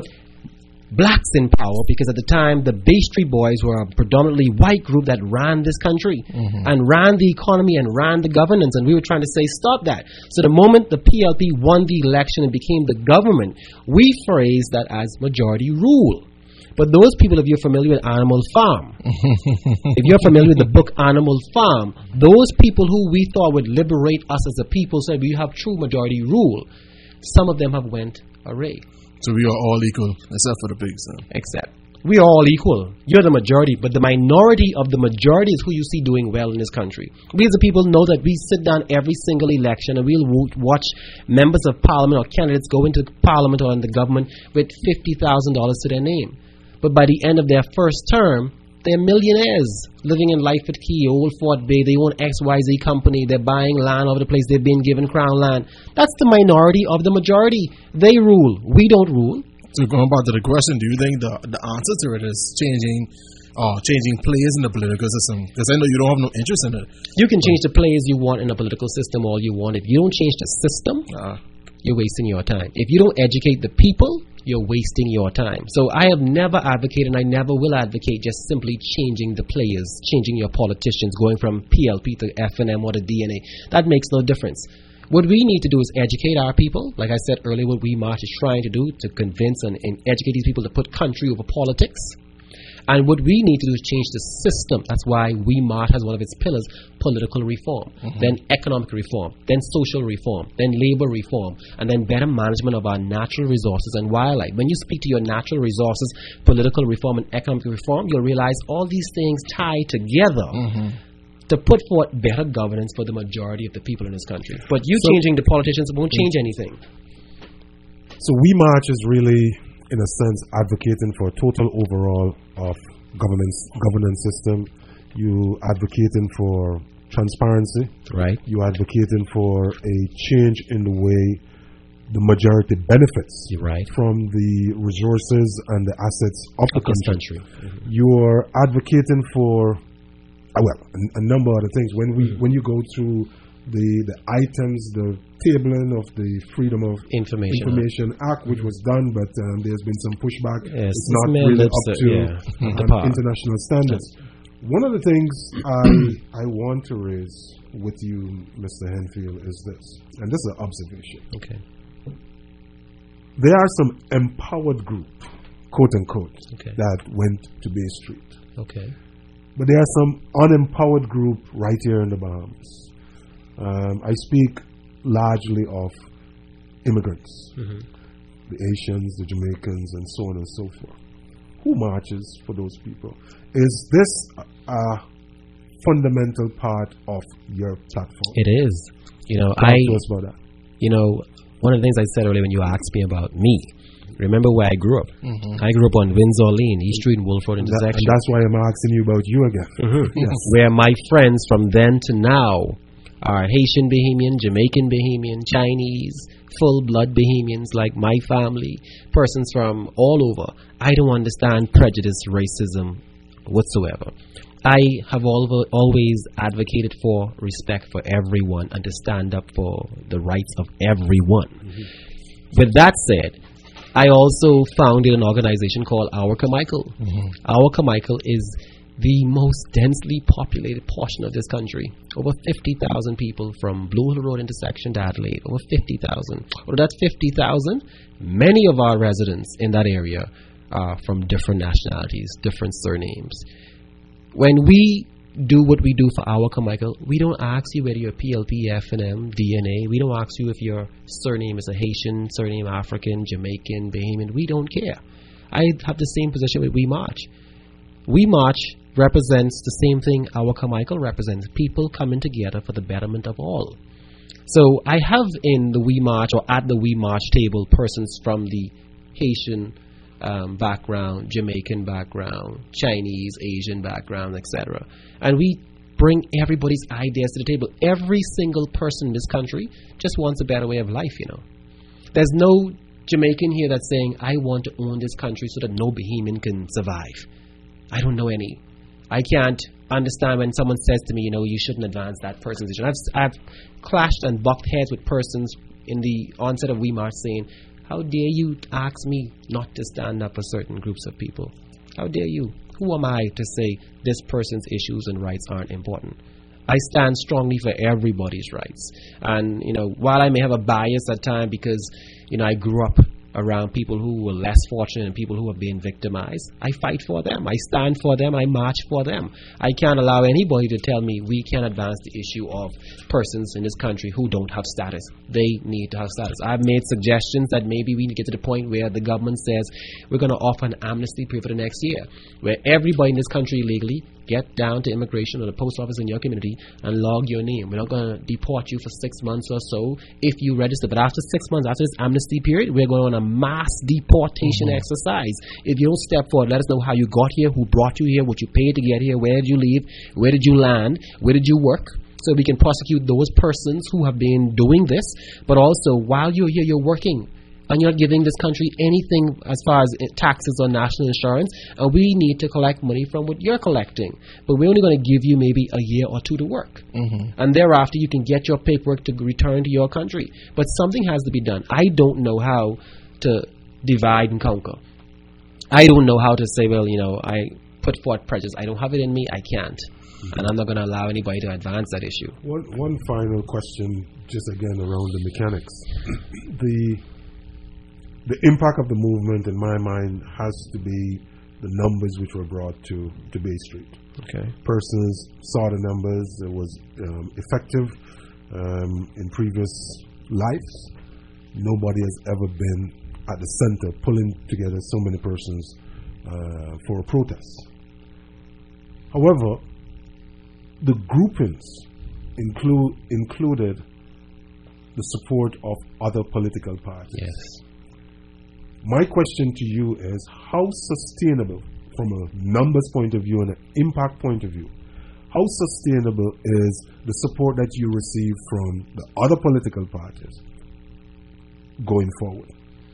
blacks in power, because at the time the Bay Street Boys were a predominantly white group that ran this country mm-hmm. and ran the economy and ran the governance, and we were trying to say stop that. So the moment the P L P won the election and became the government, we phrased that as majority rule. But those people, if you're familiar with Animal Farm, if you're familiar with the book Animal Farm, those people who we thought would liberate us as a people said we have true majority rule. Some of them have went array. So we are all equal, except for the pigs. Huh? Except. We are all equal. You're the majority, but the minority of the majority is who you see doing well in this country. We as a people know that we sit down every single election and we'll watch members of parliament or candidates go into parliament or in the government with fifty thousand dollars to their name. But by the end of their first term, they're millionaires living in Lightfoot Key, Old Fort Bay. They own X Y Z company. They're buying land over the place. They've been given crown land. That's the minority of the majority. They rule. We don't rule. So going back to the question, do you think the the answer to it is changing uh, changing players in the political system? Because I know you don't have no interest in it. You can change the players you want in a political system all you want. If you don't change the system, uh, you're wasting your time. If you don't educate the people, you're wasting your time. So I have never advocated, and I never will advocate just simply changing the players, changing your politicians, going from P L P to F N M or to D N A. That makes no difference. What we need to do is educate our people. Like I said earlier, what We March is trying to do to convince and, and educate these people to put country over politics. And what we need to do is change the system. That's why We March has one of its pillars, political reform, mm-hmm. then economic reform, then social reform, then labor reform, and then better management of our natural resources and wildlife. When you speak to your natural resources, political reform, and economic reform, you'll realize all these things tie together mm-hmm. to put forth better governance for the majority of the people in this country. But you so, changing the politicians won't change anything. So We March is really, in a sense, advocating for a total overhaul of governance governance system. You advocating for transparency. Right. You advocating for a change in the way the majority benefits You're right. from the resources and the assets of, of the country. country. Mm-hmm. You're advocating for, uh, well, a, a number of other things. When we mm-hmm. when you go through the the items, the tabling of the Freedom of Information, Information Act, which was done, but um, there's been some pushback. Yes, it's not really up to yeah. um, international standards. Yes. One of the things I I want to raise with you, Mister Henfield, is this, and this is an observation. Okay. There are some empowered group, quote unquote, okay. that went to Bay Street. Okay. But there are some unempowered group right here in the Bahamas. Um, I speak largely of immigrants, mm-hmm. the Asians, the Jamaicans, and so on and so forth. Who marches for those people? Is this a fundamental part of your platform? It is. You know, Talk I. to us about that. You know, one of the things I said earlier when you asked me about me. Remember where I grew up? Mm-hmm. I grew up on Windsor Lane, East Street, and Wolford intersection. That, and that's why I'm asking you about you again. Mm-hmm. Yes. Where my friends from then to now are Haitian Bahamian, Jamaican Bahamian, Chinese, full-blood Bahamians like my family, persons from all over. I don't understand prejudice, racism whatsoever. I have always advocated for respect for everyone and to stand up for the rights of everyone. Mm-hmm. With that said, I also founded an organization called Our Carmichael. Mm-hmm. Our Carmichael is the most densely populated portion of this country. Over fifty thousand people from Blue Hill Road intersection to Adelaide. Over fifty thousand. Out of that fifty thousand, many of our residents in that area are from different nationalities, different surnames. When we do what we do for Our Carmichael, we don't ask you whether you're P L P, F N M, D N A. We don't ask you if your surname is a Haitian, surname African, Jamaican, Bahamian. We don't care. I have the same position with We March. We March represents the same thing Our Carmichael represents, people coming together for the betterment of all. So I have in the We March or at the We March table persons from the Haitian um, background, Jamaican background, Chinese, Asian background, et cetera. And we bring everybody's ideas to the table. Every single person in this country just wants a better way of life, you know. There's no Jamaican here that's saying, I want to own this country so that no Bahamian can survive. I don't know any. I can't understand when someone says to me, you know, you shouldn't advance that person's issue. I've, I've clashed and bucked heads with persons in the onset of We March saying, how dare you ask me not to stand up for certain groups of people? How dare you? Who am I to say this person's issues and rights aren't important? I stand strongly for everybody's rights. And, you know, while I may have a bias at times because, you know, I grew up around people who were less fortunate and people who are being victimized, I fight for them. I stand for them. I march for them. I can't allow anybody to tell me we can't advance the issue of persons in this country who don't have status. They need to have status. I've made suggestions that maybe we need to get to the point where the government says we're going to offer an amnesty period for the next year, where everybody in this country legally get down to immigration or the post office in your community and log your name. We're not going to deport you for six months or so if you register. But after six months, after this amnesty period, we're going on a mass deportation mm-hmm. exercise. If you don't step forward, let us know how you got here, who brought you here, what you paid to get here, where did you leave, where did you land, where did you work, so we can prosecute those persons who have been doing this. But also, while you're here, you're working. And you're not giving this country anything as far as taxes or national insurance, and we need to collect money from what you're collecting. But we're only going to give you maybe a year or two to work. Mm-hmm. And thereafter, you can get your paperwork to return to your country. But something has to be done. I don't know how to divide and conquer. I don't know how to say, well, you know, I put forth prejudice. I don't have it in me. I can't. Mm-hmm. And I'm not going to allow anybody to advance that issue. One, one final question, just again around the mechanics. the... The impact of the movement, in my mind, has to be the numbers which were brought to, to Bay Street. Okay. Persons saw the numbers. It was um, effective um, in previous lives. Nobody has ever been at the center pulling together so many persons uh, for a protest. However, the groupings include included the support of other political parties. Yes. My question to you is, how sustainable, from a numbers point of view and an impact point of view, how sustainable is the support that you receive from the other political parties going forward?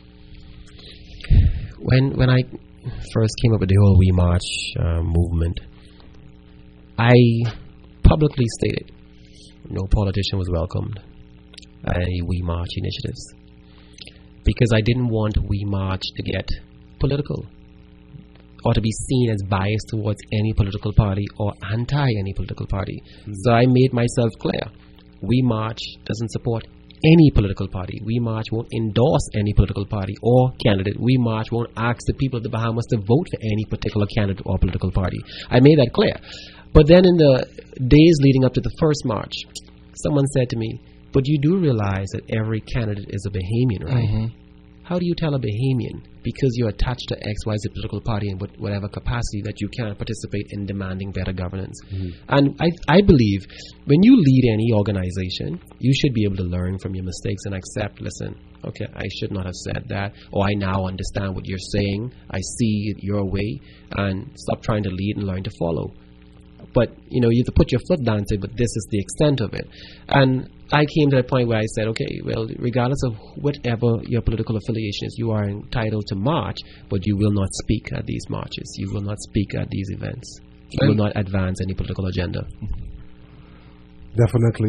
When when I first came up with the whole We March uh, movement, I publicly stated no politician was welcomed at any We March initiatives, because I didn't want We March to get political or to be seen as biased towards any political party or anti any political party. Mm-hmm. So I made myself clear. We March doesn't support any political party. We March won't endorse any political party or candidate. We March won't ask the people of the Bahamas to vote for any particular candidate or political party. I made that clear. But then in the days leading up to the first March, someone said to me, but you do realize that every candidate is a Bahamian, right? Mm-hmm. How do you tell a Bahamian, because you're attached to X Y Z political party in whatever capacity, that you can't participate in demanding better governance? Mm-hmm. And I, I believe when you lead any organization, you should be able to learn from your mistakes and accept, listen, okay, I should not have said that, or I now understand what you're saying, I see it your way, and stop trying to lead and learn to follow. But, you know, you have to put your foot down and say, but this is the extent of it. And I came to the point where I said, okay, well, regardless of whatever your political affiliation is, you are entitled to march, but you will not speak at these marches. You will not speak at these events. You and will not advance any political agenda. Definitely.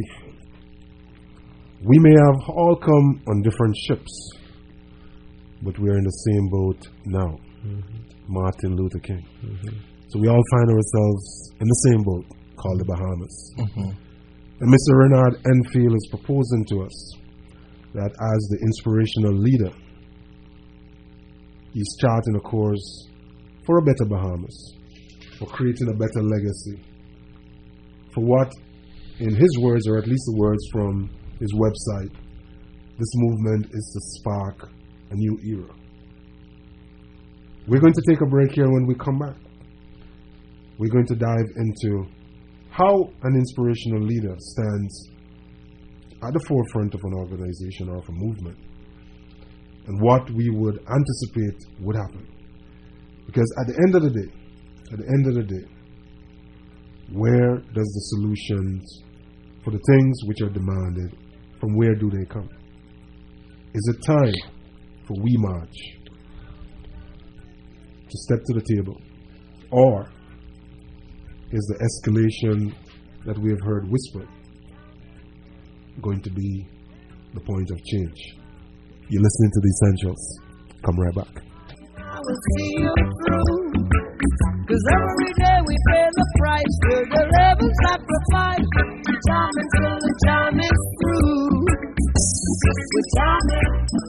We may have all come on different ships, but we're in the same boat now. Mm-hmm. Martin Luther King. Mm-hmm. So we all find ourselves in the same boat called the Bahamas. Mm-hmm. And Mister Renard Enfield is proposing to us that as the inspirational leader, he's charting a course for a better Bahamas, for creating a better legacy, for what, in his words, or at least the words from his website, this movement is to spark a new era. We're going to take a break here. When we come back, we're going to dive into how an inspirational leader stands at the forefront of an organization or of a movement, and what we would anticipate would happen. Because at the end of the day, at the end of the day, where does the solutions for the things which are demanded, from where do they come? Is it time for We March to step to the table? Or is the escalation that we have heard whispered going to be the point of change? You're listening to The Essentials. Come right back. I will see you through, 'cause every day we pay the price for the love and sacrifice. Charming till the charm is through. We're charming.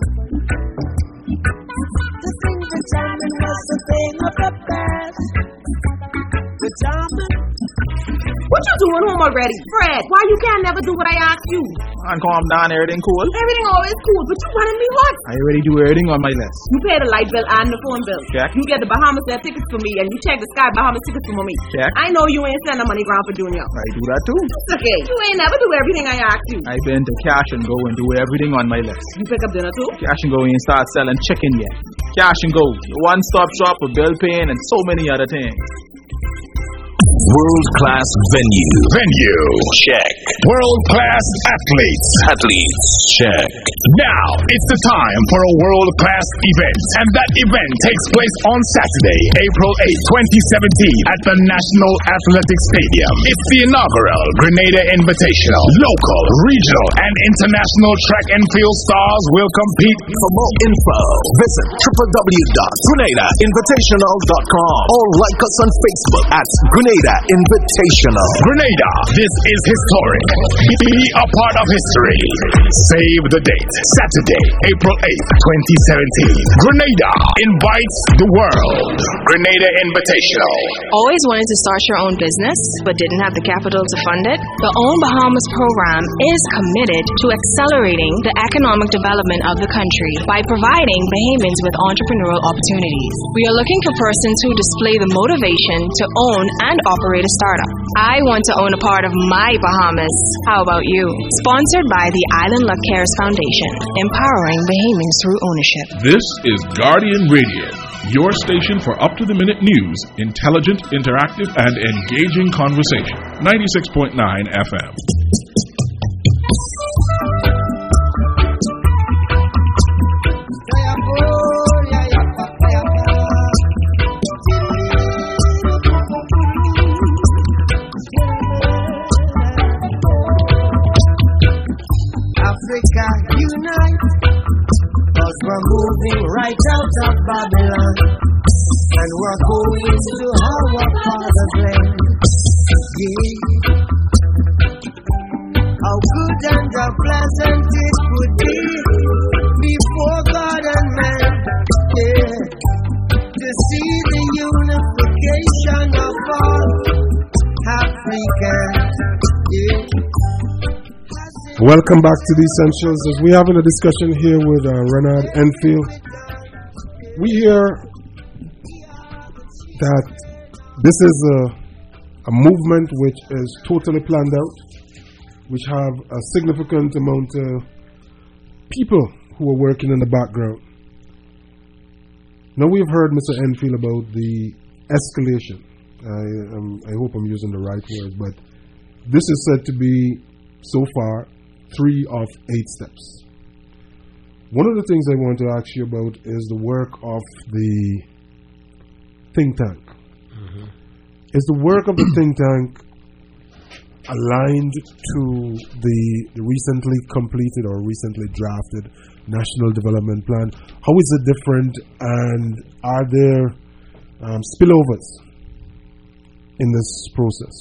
To think the charming was the thing of the past. The charming. What you doing home already? Fred, why you can't never do what I ask you? And calm down, everything cool? Everything always cool, but you wanted me what? I already do everything on my list. You pay the light bill and the phone bill. Check. You get the Bahamas Air tickets for me, and you check the Sky Bahamas tickets for me. Check. I know you ain't sending money ground for Junior. I do that too. It's okay. You ain't never do everything I asked you. I've been to Cash and Go and do everything on my list. You pick up dinner too? Cash and Go ain't start selling chicken yet. Cash and Go, the one-stop shop for bill paying and so many other things. World-class venue. Venue. Check. World-class athletes. Athletes. Check. Now, it's the time for a world-class event. And that event takes place on Saturday, April eighth, twenty seventeen at the National Athletic Stadium. It's the inaugural Grenada Invitational. Local, regional, and international track and field stars will compete. For more info, visit w w w dot grenada invitational dot com or like us on Facebook at Grenada Invitational. Grenada, this is historic. Be a part of history. Save the date. Saturday, April eighth, twenty seventeen. Grenada invites the world. Grenada Invitational. Always wanted to start your own business, but didn't have the capital to fund it? The Own Bahamas program is committed to accelerating the economic development of the country by providing Bahamians with entrepreneurial opportunities. We are looking for persons who display the motivation to own and operate a startup. I want to own a part of my Bahamas. How about you? Sponsored by the Island Luck Cares Foundation, empowering Bahamians through ownership. This is Guardian Radio, your station for up-to-the-minute news, intelligent, interactive, and engaging conversation. ninety-six point nine F M. Africa unite, 'cause we're moving right out of Babylon, and we're going to our Father's land. Yeah. How good and how pleasant it would be before God and man, yeah, to see the unification of all Africans, yeah. Welcome back to The Essentials. As we're having a discussion here with uh, Renard Enfield, we hear that this is a, a movement which is totally planned out, which have a significant amount of people who are working in the background. Now we've heard Mister Enfield about the escalation. I, um, I hope I'm using the right words, but this is said to be, so far, three of eight steps. One of the things I want to ask you about is the work of the think tank. Mm-hmm. Is the work of the think tank aligned to the, the recently completed or recently drafted National Development Plan? How is it different, and are there um, spillovers in this process?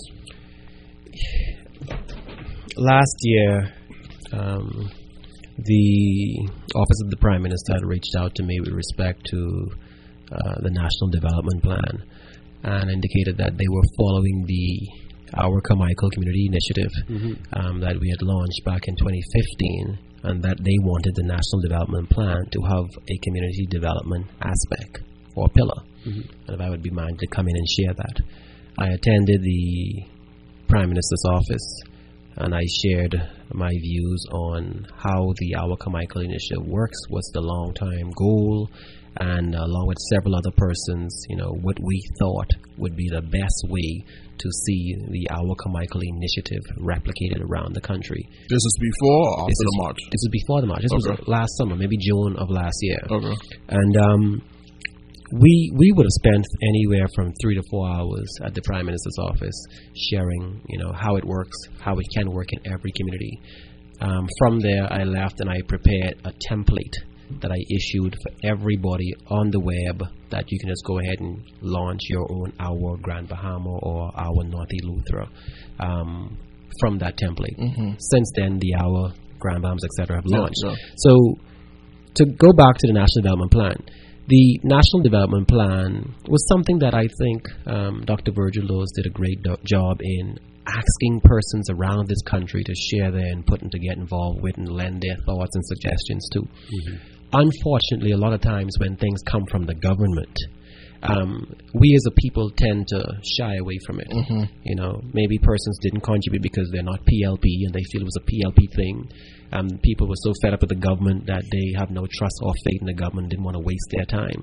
Last year, um, the Office of the Prime Minister had reached out to me with respect to uh, the National Development Plan and indicated that they were following the Our Carmichael Community Initiative mm-hmm. um, that we had launched back in twenty fifteen, and that they wanted the National Development Plan to have a community development aspect or pillar, mm-hmm. and if I would be minded to come in and share that. I attended the Prime Minister's office, and I shared my views on how the Our Carmichael Initiative works, what's the long-term goal, and along with several other persons, you know, what we thought would be the best way to see the Our Carmichael Initiative replicated around the country. This is before or after this the is, march? This is before the march. This okay. was last summer, maybe June of last year. Okay. And um, we we would have spent anywhere from three to four hours at the Prime Minister's office sharing, you know, how it works, how it can work in every community. Um, from there, I left and I prepared a template that I issued for everybody on the web that you can just go ahead and launch your own Our Grand Bahama or Our North Eleuthera um, from that template. Mm-hmm. Since then, the Our Grand Bahamas, et cetera, have launched. Yeah, yeah. So, to go back to the National Development Plan, the National Development Plan was something that I think um, Doctor Virgil Lewis did a great do- job in asking persons around this country to share their input and to get involved with and lend their thoughts and suggestions to. Mm-hmm. Unfortunately, a lot of times when things come from the government, um, we as a people tend to shy away from it. Mm-hmm. You know, maybe persons didn't contribute because they're not P L P and they feel it was a P L P thing. Um, people were so fed up with the government that they have no trust or faith in the government, didn't want to waste their time.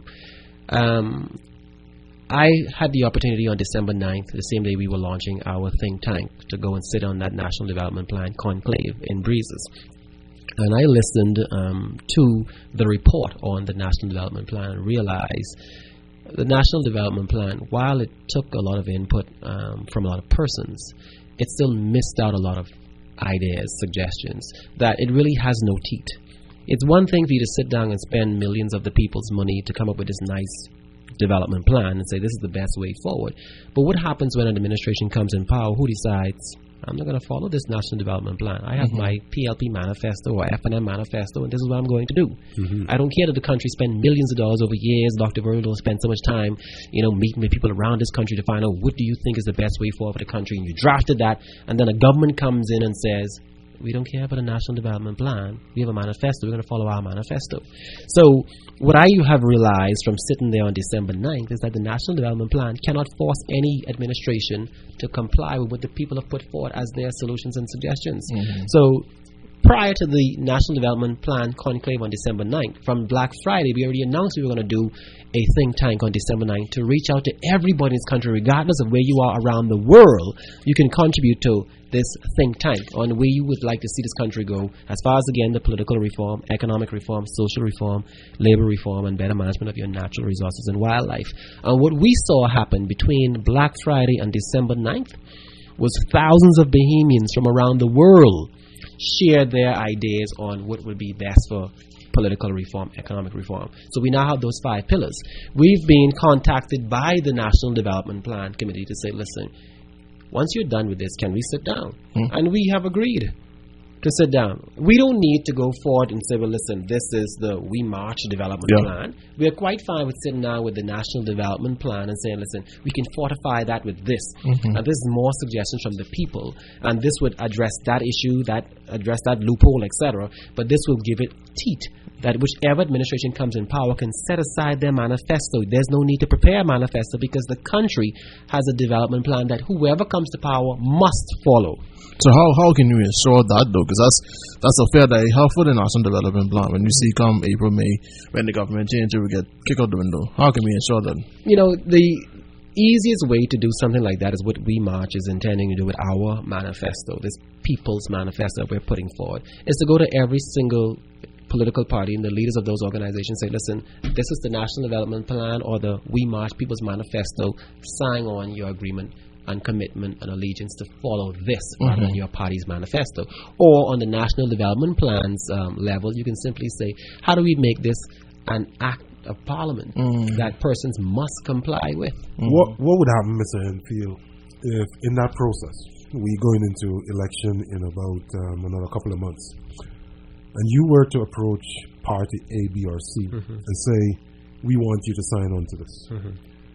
Um, I had the opportunity on December ninth, the same day we were launching our think tank, to go and sit on that National Development Plan conclave in Breezes. And I listened um, to the report on the National Development Plan and realized the National Development Plan, while it took a lot of input um, from a lot of persons, it still missed out a lot of ideas, suggestions, that it really has no teeth. It's one thing for you to sit down and spend millions of the people's money to come up with this nice development plan and say this is the best way forward. But what happens when an administration comes in power who decides, I'm not going to follow this National Development Plan. I have mm-hmm. my P L P manifesto or F N M manifesto, and this is what I'm going to do. Mm-hmm. I don't care that the country spend millions of dollars over years. Doctor Virgil spent so much time, you know, meeting with people around this country to find out what do you think is the best way forward for the country, and you drafted that, and then a government comes in and says, we don't care about a National Development Plan. We have a manifesto. We're going to follow our manifesto. So what I have realized from sitting there on December ninth is that the National Development Plan cannot force any administration to comply with what the people have put forward as their solutions and suggestions. Mm-hmm. So prior to the National Development Plan conclave on December ninth, from Black Friday, we already announced we were going to do a think tank on December ninth to reach out to everybody in this country, regardless of where you are around the world. You can contribute to this think tank on where you would like to see this country go as far as, again, the political reform, economic reform, social reform, labor reform, and better management of your natural resources and wildlife. And what we saw happen between Black Friday and December ninth was thousands of Bahamians from around the world shared their ideas on what would be best for political reform, economic reform. So we now have those five pillars. We've been contacted by the National Development Plan Committee to say, listen, once you're done with this, can we sit down? Hmm. And we have agreed to sit down. We don't need to go forward and say, well, listen, this is the We March Development yeah. Plan. We are quite fine with sitting down with the National Development Plan and saying, listen, we can fortify that with this. Mm-hmm. And this is more suggestions from the people. And this would address that issue, that address that loophole, et cetera. But this will give it teeth, that whichever administration comes in power can set aside their manifesto. There's no need to prepare a manifesto because the country has a development plan that whoever comes to power must follow. So how how can you ensure that, though? Because that's that's a fair day. How for the National Development Plan, when you see come April, May, when the government changes, we get kicked out the window. How can we ensure that? You know, the easiest way to do something like that is what We March is intending to do with our manifesto, this people's manifesto that we're putting forward, is to go to every single political party and the leaders of those organizations say, listen, this is the National Development Plan or the We March People's Manifesto. Sign on your agreement and commitment and allegiance to follow this mm-hmm. rather than your party's manifesto. Or on the National Development Plan's um, level, you can simply say, how do we make this an act of Parliament mm. that persons must comply with? Mm-hmm. What what would happen, Mister Enfield, if in that process, we going into election in about um, another couple of months, and you were to approach party A, B, or C mm-hmm. and say, we want you to sign on to this. Mm-hmm.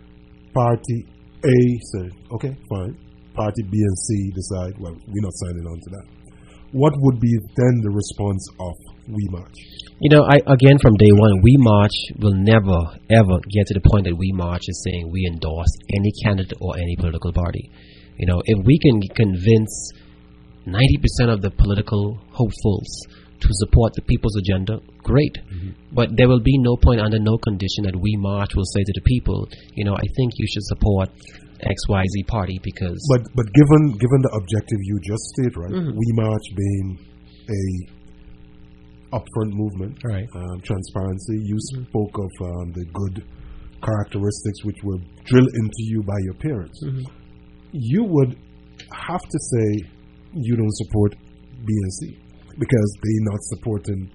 Party A said, okay, fine. Party B and C decide, well, we're not signing on to that. What would be then the response of We March? You know, I again, from day one, We March will never, ever get to the point that We March is saying we endorse any candidate or any political party. You know, if we can convince ninety percent of the political hopefuls to support the people's agenda, great. Mm-hmm. But there will be no point under no condition that We March will say to the people, you know, I think you should support X Y Z party because... But but given given the objective you just stated, right, mm-hmm. We March being a upfront movement, right. um, transparency, you mm-hmm. spoke of um, the good characteristics which were drilled into you by your parents, mm-hmm. you would have to say you don't support B N C because they're not supporting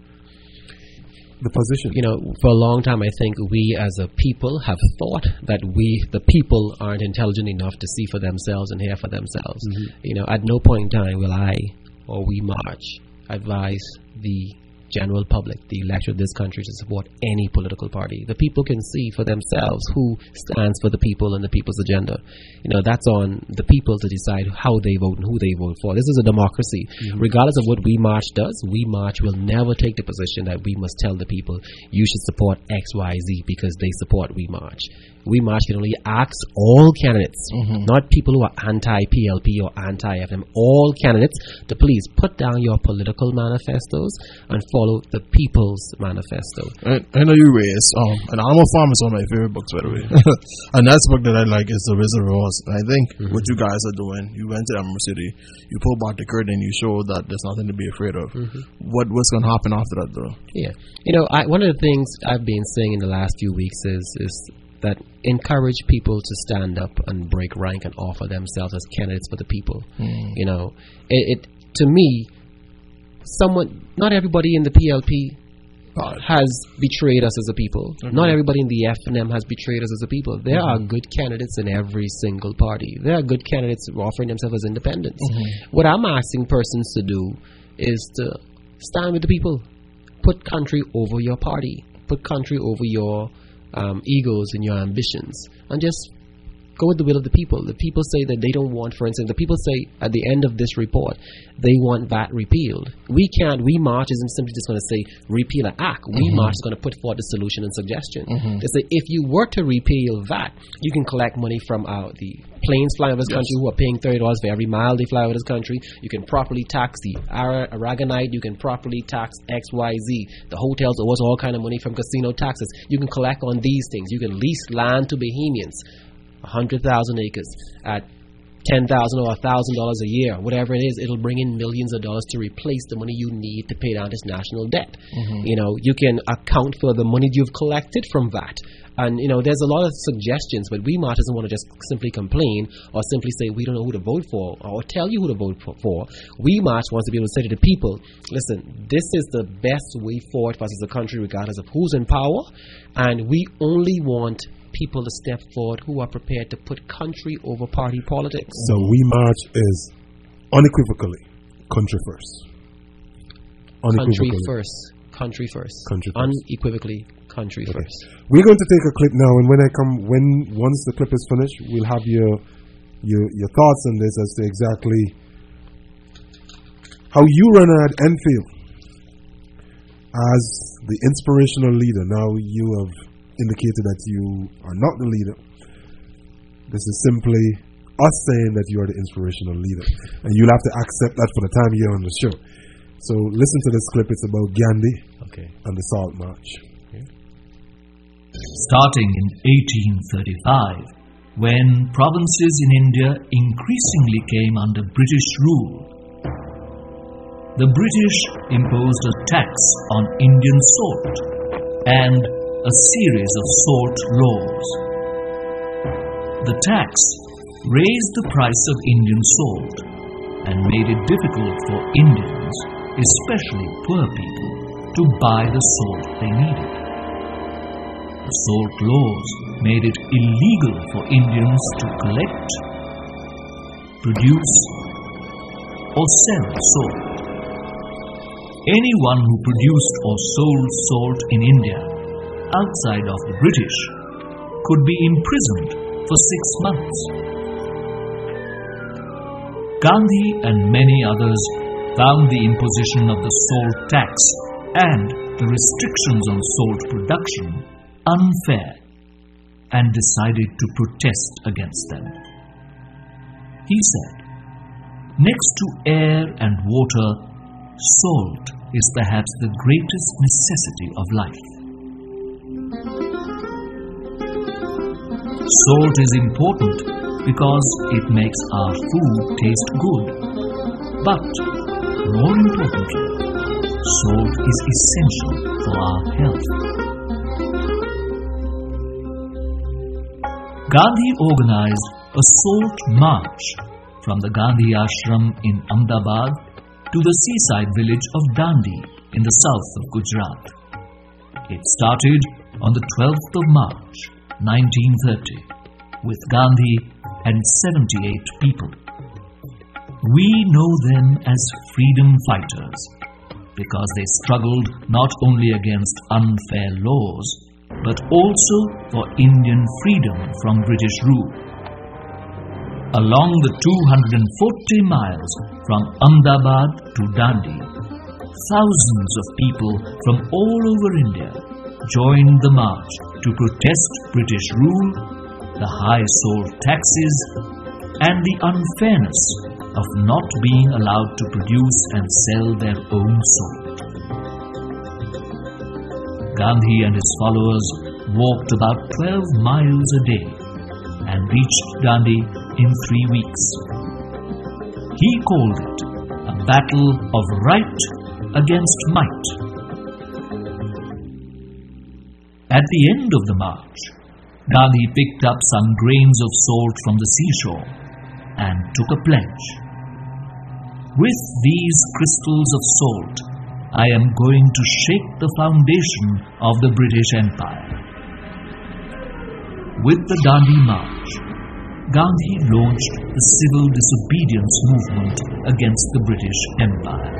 the position. You know, for a long time, I think we as a people have thought that we, the people, aren't intelligent enough to see for themselves and hear for themselves. Mm-hmm. You know, at no point in time will I or we March advise the general public, the electorate of this country, to support any political party. The people can see for themselves who stands for the people and the people's agenda. You know, that's on the people to decide how they vote and who they vote for. This is a democracy. Mm-hmm. Regardless of what We March does, We March will never take the position that we must tell the people, you should support X, Y, Z because they support We March. We March can only ask all candidates, mm-hmm. not people who are anti-P L P or anti-F M, all candidates to please put down your political manifestos and follow the people's manifesto. I, I know you raised um, an Animal Farm is one of my favorite books, by the way. And that's book that I like is The Wizard of Oz. And I think mm-hmm. what you guys are doing, you went to Emerald City, you pulled back the curtain, you showed that there's nothing to be afraid of. Mm-hmm. What What's going to happen after that, though? Yeah. You know, I, one of the things I've been saying in the last few weeks is is that encourage people to stand up and break rank and offer themselves as candidates for the people. Mm. You know, it, it to me, someone, not everybody in the P L P God. has betrayed us as a people. Okay. Not everybody in the F N M has betrayed us as a people. There mm-hmm. are good candidates in every single party. There are good candidates offering themselves as independents. Mm-hmm. What I'm asking persons to do is to stand with the people. Put country over your party. Put country over your Um, egos and your ambitions, and just go with the will of the people. The people say that they don't want, for instance, the people say at the end of this report, they want V A T repealed. We can't, We March isn't simply just going to say repeal an act. We mm-hmm. March is going to put forward a solution and suggestion. Mm-hmm. They say if you were to repeal V A T, you can collect money from uh, the planes flying over this yes. country who are paying thirty dollars for every mile they fly over this country. You can properly tax the Ara- Aragonite. You can properly tax X, Y, Z. The hotels owe us all kind of money from casino taxes. You can collect on these things. You can lease land to Bahamians, one hundred thousand acres at ten thousand dollars or one thousand dollars a year, whatever it is. It'll bring in millions of dollars to replace the money you need to pay down this national debt. Mm-hmm. You know, you can account for the money you've collected from V A T. And, you know, there's a lot of suggestions, but We March doesn't want to just simply complain or simply say we don't know who to vote for or tell you who to vote for. We March wants to be able to say to the people, listen, this is the best way forward for us as a country regardless of who's in power, and we only want people to step forward who are prepared to put country over party politics. So We March is unequivocally country first. Country first. Country first. Country first. Unequivocally country okay. first. We're going to take a clip now, and when I come, when once the clip is finished, we'll have your your your thoughts on this as to exactly how you run at Enfield as the inspirational leader. Now you have indicated that you are not the leader. This is simply us saying that you are the inspirational leader, and you'll have to accept that for the time you're on the show. So listen to this clip. It's about Gandhi okay. and the Salt March. Okay. Starting in eighteen thirty-five, when provinces in India increasingly came under British rule, the British imposed a tax on Indian salt and a series of salt laws. The tax raised the price of Indian salt and made it difficult for Indians, especially poor people, to buy the salt they needed. The salt laws made it illegal for Indians to collect, produce, or sell salt. Anyone who produced or sold salt in India outside of the British could be imprisoned for six months. Gandhi and many others found the imposition of the salt tax and the restrictions on salt production unfair and decided to protest against them. He said, "Next to air and water, salt is perhaps the greatest necessity of life. Salt is important because it makes our food taste good. But, more importantly, salt is essential for our health." Gandhi organized a salt march from the Gandhi Ashram in Ahmedabad to the seaside village of Dandi in the south of Gujarat. It started on the twelfth of March, nineteen thirty, with Gandhi and seventy-eight people. We know them as freedom fighters because they struggled not only against unfair laws, but also for Indian freedom from British rule. Along the two hundred forty miles from Ahmedabad to Dandi, thousands of people from all over India joined the march to protest British rule, the high salt taxes, and the unfairness of not being allowed to produce and sell their own salt. Gandhi and his followers walked about twelve miles a day and reached Dandi in three weeks. He called it a battle of right against might. At the end of the march, Gandhi picked up some grains of salt from the seashore and took a pledge. With these crystals of salt, I am going to shake the foundation of the British Empire. With the Dandi March, Gandhi launched the civil disobedience movement against the British Empire.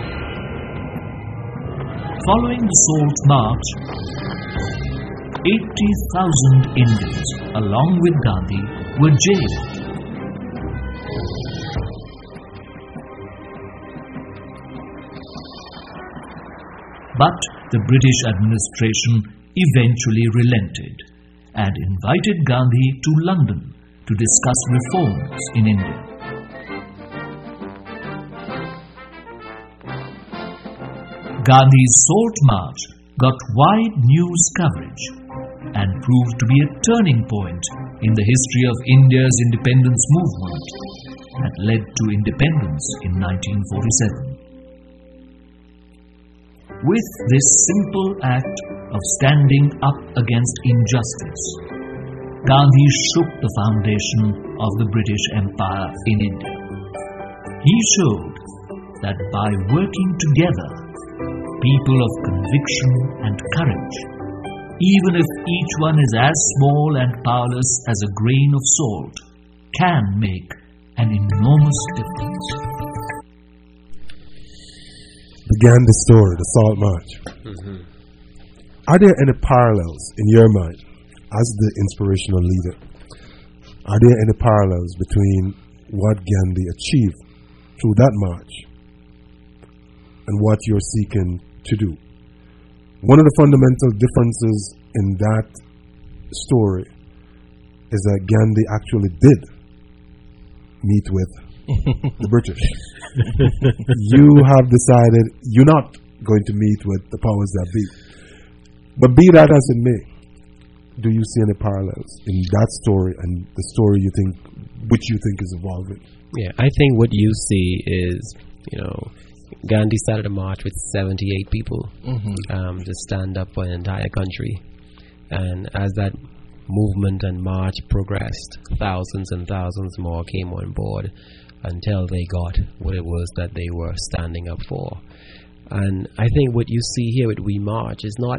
Following the Salt March, eighty thousand Indians, along with Gandhi, were jailed. But the British administration eventually relented and invited Gandhi to London to discuss reforms in India. Gandhi's Salt March got wide news coverage and proved to be a turning point in the history of India's independence movement that led to independence in nineteen forty-seven. With this simple act of standing up against injustice, Gandhi shook the foundation of the British Empire in India. He showed that by working together, people of conviction and courage, even if each one is as small and powerless as a grain of salt, can make an enormous difference. Began the story, the Salt March. Mm-hmm. Are there any parallels in your mind as the inspirational leader? Are there any parallels between what Gandhi achieved through that march and what you're seeking to do? One of the fundamental differences in that story is that Gandhi actually did meet with the British. You have decided you're not going to meet with the powers that be. But be that as it may, do you see any parallels in that story and the story you think, which you think is evolving? Yeah, I think what you see is, you know, Gandhi started a march with seventy-eight people mm-hmm. um, to stand up for an entire country. And as that movement and march progressed, thousands and thousands more came on board until they got what it was that they were standing up for. And I think what you see here with We March is not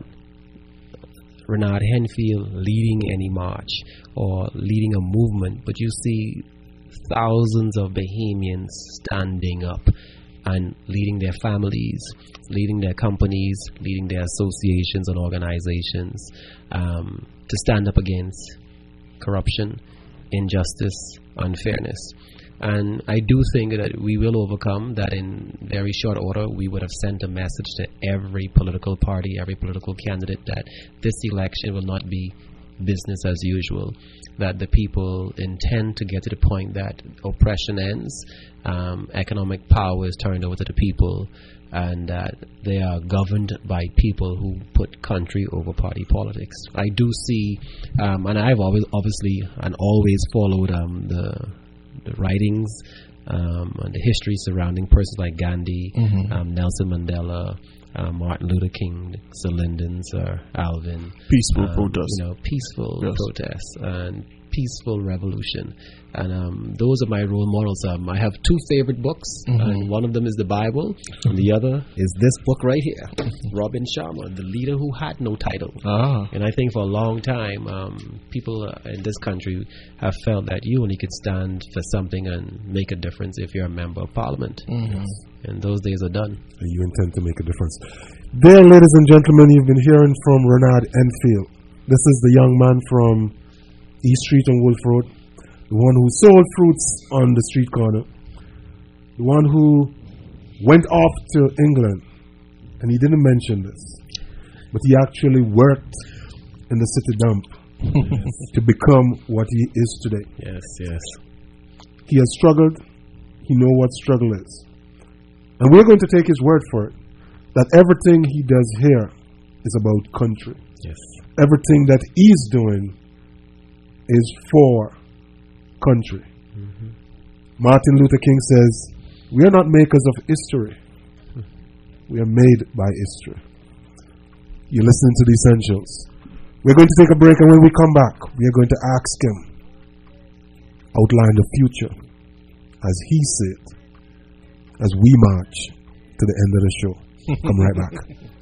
Renard Henfield leading any march or leading a movement, but you see thousands of Bahamians standing up and leading their families, leading their companies, leading their associations and organizations um, to stand up against corruption, injustice, unfairness. And I do think that we will overcome that in very short order. We would have sent a message to every political party, every political candidate that this election will not be business as usual, that the people intend to get to the point that oppression ends, um, economic power is turned over to the people, and that they are governed by people who put country over party politics. I do see, um, and I've always obviously and always followed um, the the writings um, and the history surrounding persons like Gandhi, mm-hmm. um, Nelson Mandela, uh, Martin Luther King, Sir Lyndon, Sir Alvin. Peaceful um, protests. You know, peaceful yes. protests and peaceful revolution. And um, those are my role models. Um, I have two favorite books, mm-hmm. and one of them is the Bible, and the other is this book right here, Robin Sharma, The Leader Who Had No Title. Ah. And I think for a long time, um, people uh, in this country have felt that you only could stand for something and make a difference if you're a member of Parliament. Mm-hmm. And those days are done. And you intend to make a difference. There, ladies and gentlemen, you've been hearing from Renard Enfield. This is the young man from East Street and Wolf Road, the one who sold fruits on the street corner, the one who went off to England, and he didn't mention this, but he actually worked in the city dump to become what he is today. Yes, yes. He has struggled. He knows what struggle is. And we're going to take his word for it, that everything he does here is about country. Yes. Everything that he's doing is for country. Mm-hmm. Martin Luther King says, we are not makers of history. We are made by history. You're listening to The Essentials. We're going to take a break, and when we come back, we are going to ask him, outline the future as he sees it, as we march to the end of the show. Come right back.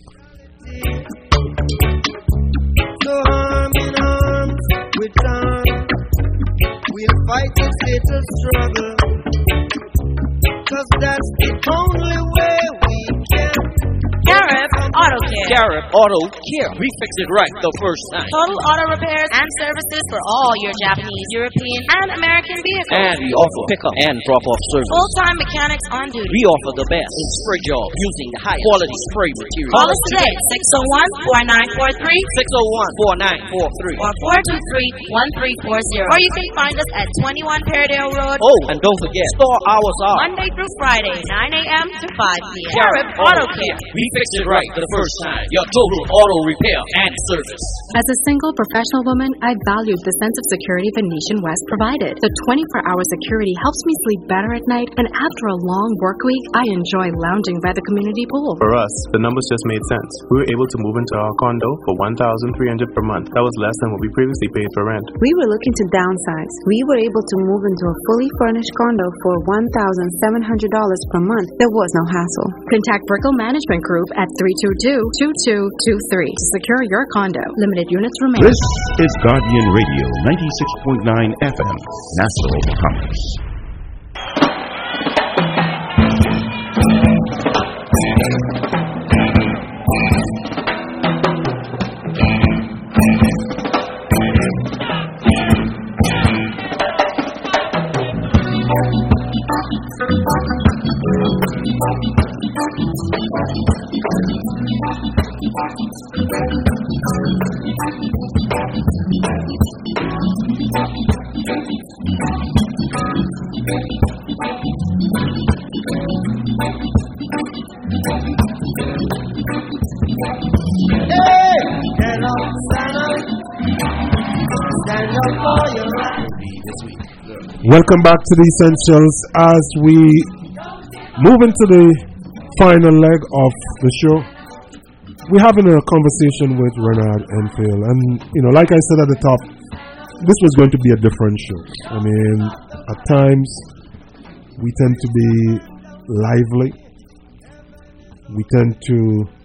So arm in arms with time, we'll fight this little struggle, 'cause that's the only way we can. Garrett Auto Care. Garrett Auto Care. We fix it right the first time. Total auto repairs and services for all your Japanese, European, and American vehicles. And we offer pickup and drop-off service. Full-time mechanics on duty. We offer the best in spray job using the highest quality spray material. Call us today, six oh one, four nine four three, six oh one, four nine four three, or four two three, one three four zero. Or you can find us at twenty-one Paradale Road. Oh, and don't forget, store hours are Monday through Friday, nine a.m. to five p.m. Garrett Auto Care. We fix it right the first time. Your total auto repair and service. As a single professional woman, I valued the sense of security Venetian West provided. The twenty-four hour security helps me sleep better at night, and after a long work week, I enjoy lounging by the community pool. For us, the numbers just made sense. We were able to move into our condo for one thousand three hundred dollars per month. That was less than what we previously paid for rent. We were looking to downsize. We were able to move into a fully furnished condo for one thousand seven hundred dollars per month. There was no hassle. Contact Brickell Management Group at three two two, two two two three to secure your condo. Limited units remain. This is Guardian Radio, ninety-six point nine F M, Nassau, Bahamas. Welcome back to The Essentials as we move into the final leg of the show. We're having a conversation with Renard Enfield, and you know, like I said at the top, this was going to be a different show. I mean, at times we tend to be lively, we tend to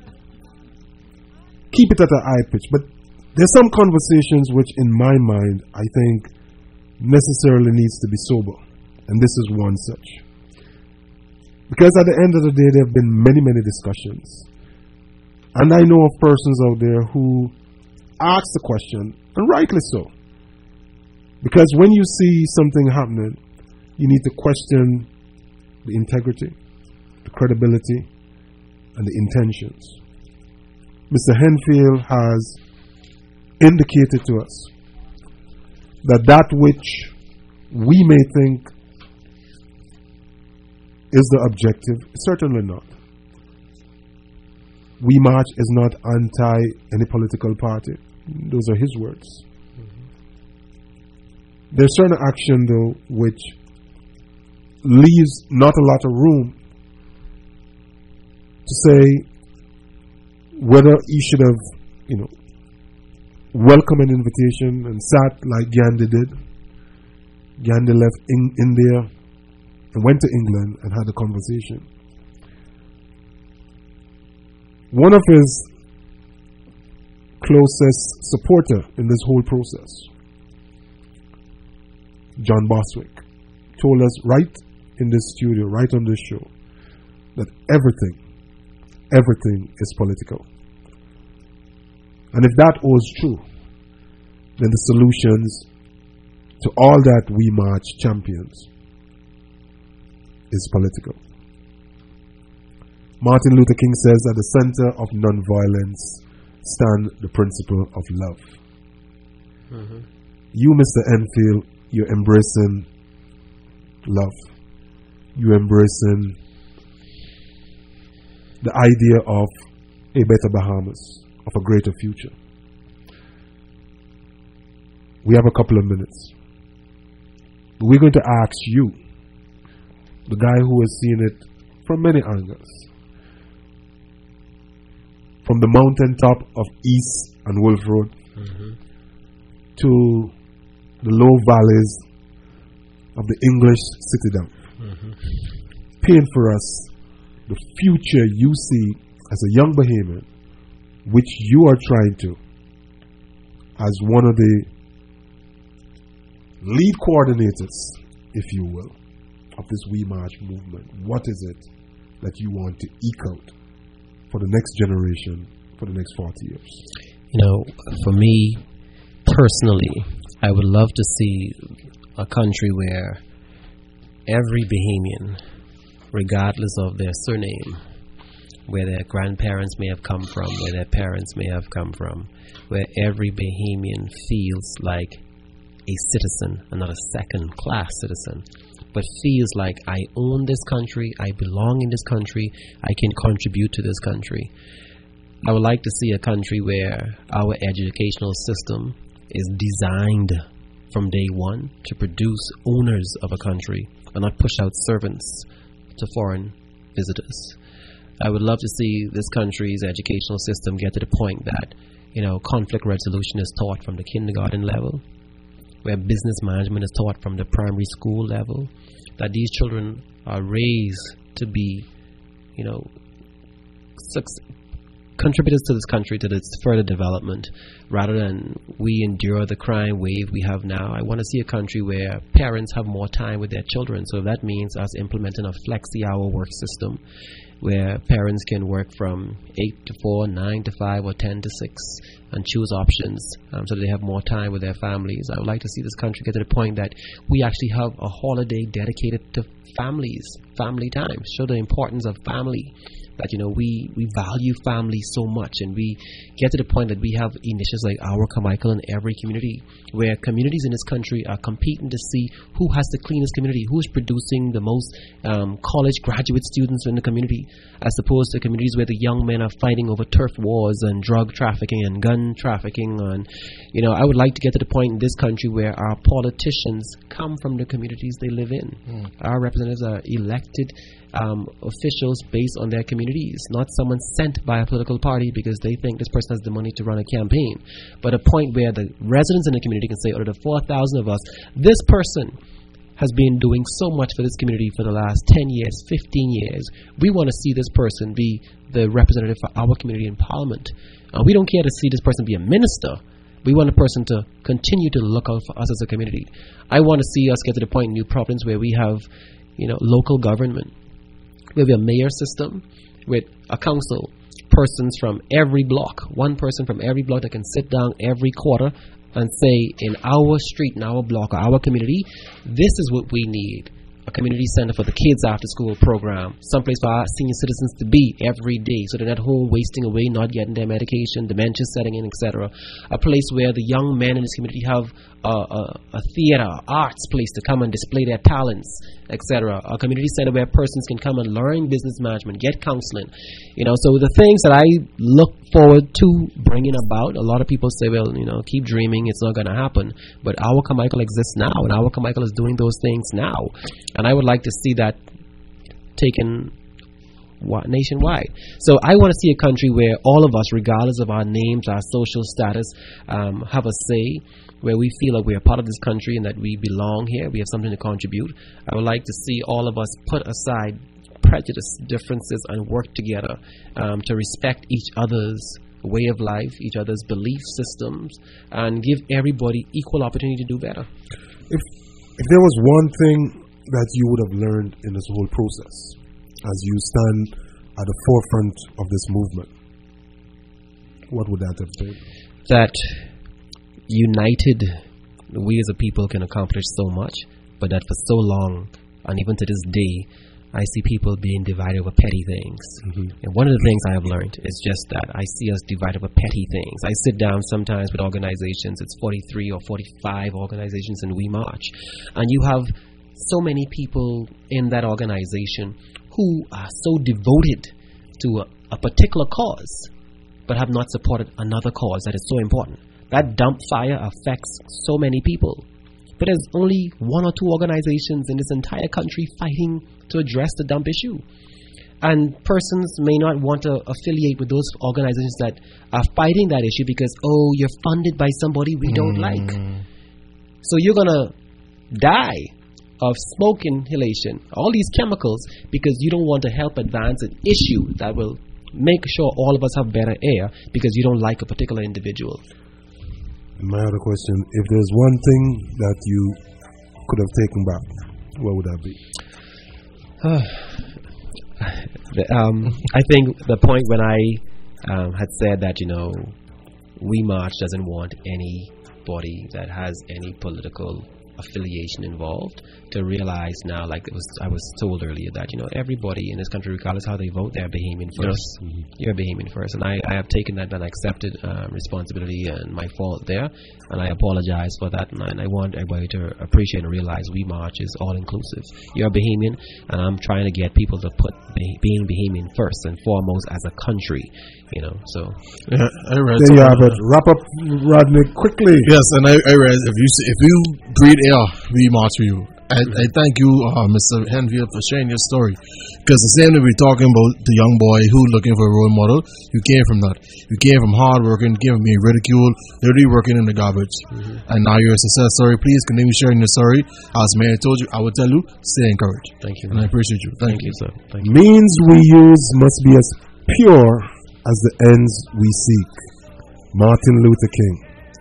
keep it at a high pitch, but there's some conversations which in my mind I think necessarily needs to be sober, and this is one such, because at the end of the day there have been many many discussions, and I know of persons out there who ask the question, and rightly so, because when you see something happening you need to question the integrity, the credibility, and the intentions. Mister Henfield has indicated to us that that which we may think is the objective, certainly not. We March is not anti any political party. Those are his words. Mm-hmm. There's certain action, though, which leaves not a lot of room to say whether he should have, you know, welcomed an invitation and sat like Gandhi did Gandhi left in India and went to England and had a conversation. One of his closest supporter in this whole process, John Boswick, told us right in this studio, right on this show, that everything, everything is political. And if that was true, then the solutions to all that we march champions is political. Martin Luther King says at the center of nonviolence stand the principle of love. Mm-hmm. You, Mister Enfield, you're embracing love. You're embracing the idea of a better Bahamas, of a greater future. We have a couple of minutes. We're going to ask you, the guy who has seen it from many angles, from the mountaintop of East and Wolf Road mm-hmm. to the low valleys of the English citadel. Mm-hmm. Paint for us the future you see as a young Bahamian, which you are trying to, as one of the lead coordinators, if you will, of this We March movement. What is it that you want to eke out for the next generation, for the next forty years? You know, for me, personally, I would love to see a country where every Bahamian, regardless of their surname, where their grandparents may have come from, where their parents may have come from, where every Bahamian feels like a citizen and not a second-class citizen, but feels like I own this country, I belong in this country, I can contribute to this country. I would like to see a country where our educational system is designed from day one to produce owners of a country and not push out servants to foreign visitors. I would love to see this country's educational system get to the point that, you know, conflict resolution is taught from the kindergarten level, where business management is taught from the primary school level, that these children are raised to be, you know, success, contributors to this country, to its further development, rather than we endure the crime wave we have now. I want to see a country where parents have more time with their children. So that means us implementing a flexi-hour work system, where parents can work from eight to four, nine to five, or ten to six, and choose options um, so that they have more time with their families. I would like to see this country get to the point that we actually have a holiday dedicated to families, family time, show the importance of family. That, you know, we, we value family so much, and we get to the point that we have initiatives like Our Carmichael in every community, where communities in this country are competing to see who has the cleanest community, who is producing the most um, college graduate students in the community, as opposed to communities where the young men are fighting over turf wars and drug trafficking and gun trafficking. And, you know, I would like to get to the point in this country where our politicians come from the communities they live in. Mm. Our representatives are elected Um, officials based on their communities, not someone sent by a political party because they think this person has the money to run a campaign, but a point where the residents in the community can say, out of the four thousand of us, this person has been doing so much for this community for the last ten years, fifteen years. We want to see this person be the representative for our community in Parliament. Uh, we don't care to see this person be a minister. We want a person to continue to look out for us as a community. I want to see us get to the point in New Providence where we have, you know, local government. We have a mayor system with a council, persons from every block, one person from every block that can sit down every quarter and say, in our street, in our block, or our community, this is what we need. A community center for the kids after school program, someplace for our senior citizens to be every day so they're not home wasting away, not getting their medication, dementia setting in, et cetera. A place where the young men in this community have a, a, a theater, arts place to come and display their talents, et cetera. A community center where persons can come and learn business management, get counseling. You know, so the things that I look forward to bringing about, a lot of people say, well, you know, keep dreaming, it's not going to happen. But Our Carmichael exists now, and Our Carmichael is doing those things now. And I would like to see that taken nationwide. So I want to see a country where all of us, regardless of our names, our social status, um, have a say, where we feel like we're a part of this country and that we belong here, we have something to contribute. I would like to see all of us put aside prejudice, differences, and work together um, to respect each other's way of life, each other's belief systems, and give everybody equal opportunity to do better. If if there was one thing that you would have learned in this whole process, as you stand at the forefront of this movement, what would that have been? That united, we as a people can accomplish so much, but that for so long, and even to this day, I see people being divided over petty things. Mm-hmm. And one of the things I have learned is just that. I see us divided over petty things. I sit down sometimes with organizations, it's forty-three or forty-five organizations in We March, and you have so many people in that organization who are so devoted to a, a particular cause, but have not supported another cause that is so important. That dump fire affects so many people. But there's only one or two organizations in this entire country fighting to address the dump issue. And persons may not want to affiliate with those organizations that are fighting that issue because, oh, you're funded by somebody we don't mm. like. So you're going to die of smoke inhalation, all these chemicals, because you don't want to help advance an issue that will make sure all of us have better air because you don't like a particular individual. My other question, if there's one thing that you could have taken back, what would that be? the, um, I think the point when I um, had said that, you know, We March doesn't want anybody that has any political affiliation involved, to realize now, like it was, I was told earlier, that, you know, everybody in this country, regardless how they vote, they're Bahamian first. Yes. Mm-hmm. You're Bahamian first. And I, I have taken that and accepted uh, responsibility and my fault there, and I apologize for that. And I, and I want everybody to appreciate and realize We March is all-inclusive. You're a Bahamian, and I'm trying to get people to put bah- being Bahamian first and foremost as a country, you know, so. Yeah, I read there you have it. Wrap up, Rodney, quickly. Yes, and I, I read, if you, if you breathe air, We March for you. I, I thank you, uh, Mister Henfield, for sharing your story. Because the same that we're talking about the young boy who looking for a role model, you came from that. You came from hard working, came from being ridiculed, literally working in the garbage. Mm-hmm. And now you're a success story. Please continue sharing your story. As Mayor told you, I would tell you, stay encouraged. Thank you. And I appreciate you. Thank, thank you, sir. Thank you. Means we use must be as pure as the ends we seek. Martin Luther King.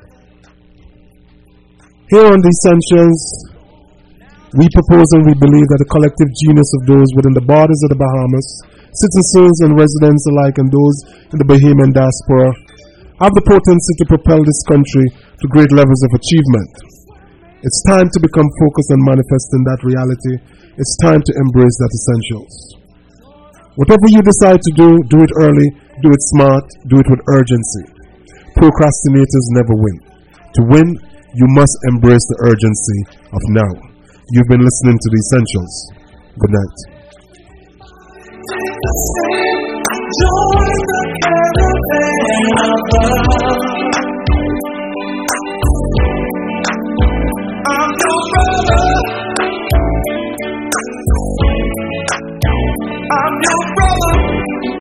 Here on The Essentials, we propose and we believe that the collective genius of those within the borders of the Bahamas, citizens and residents alike, and those in the Bahamian diaspora, have the potency to propel this country to great levels of achievement. It's time to become focused on manifesting that reality. It's time to embrace that essentials. Whatever you decide to do, do it early, do it smart, do it with urgency. Procrastinators never win. To win, you must embrace the urgency of now. You've been listening to The Essentials. Good night. Join the caravan of the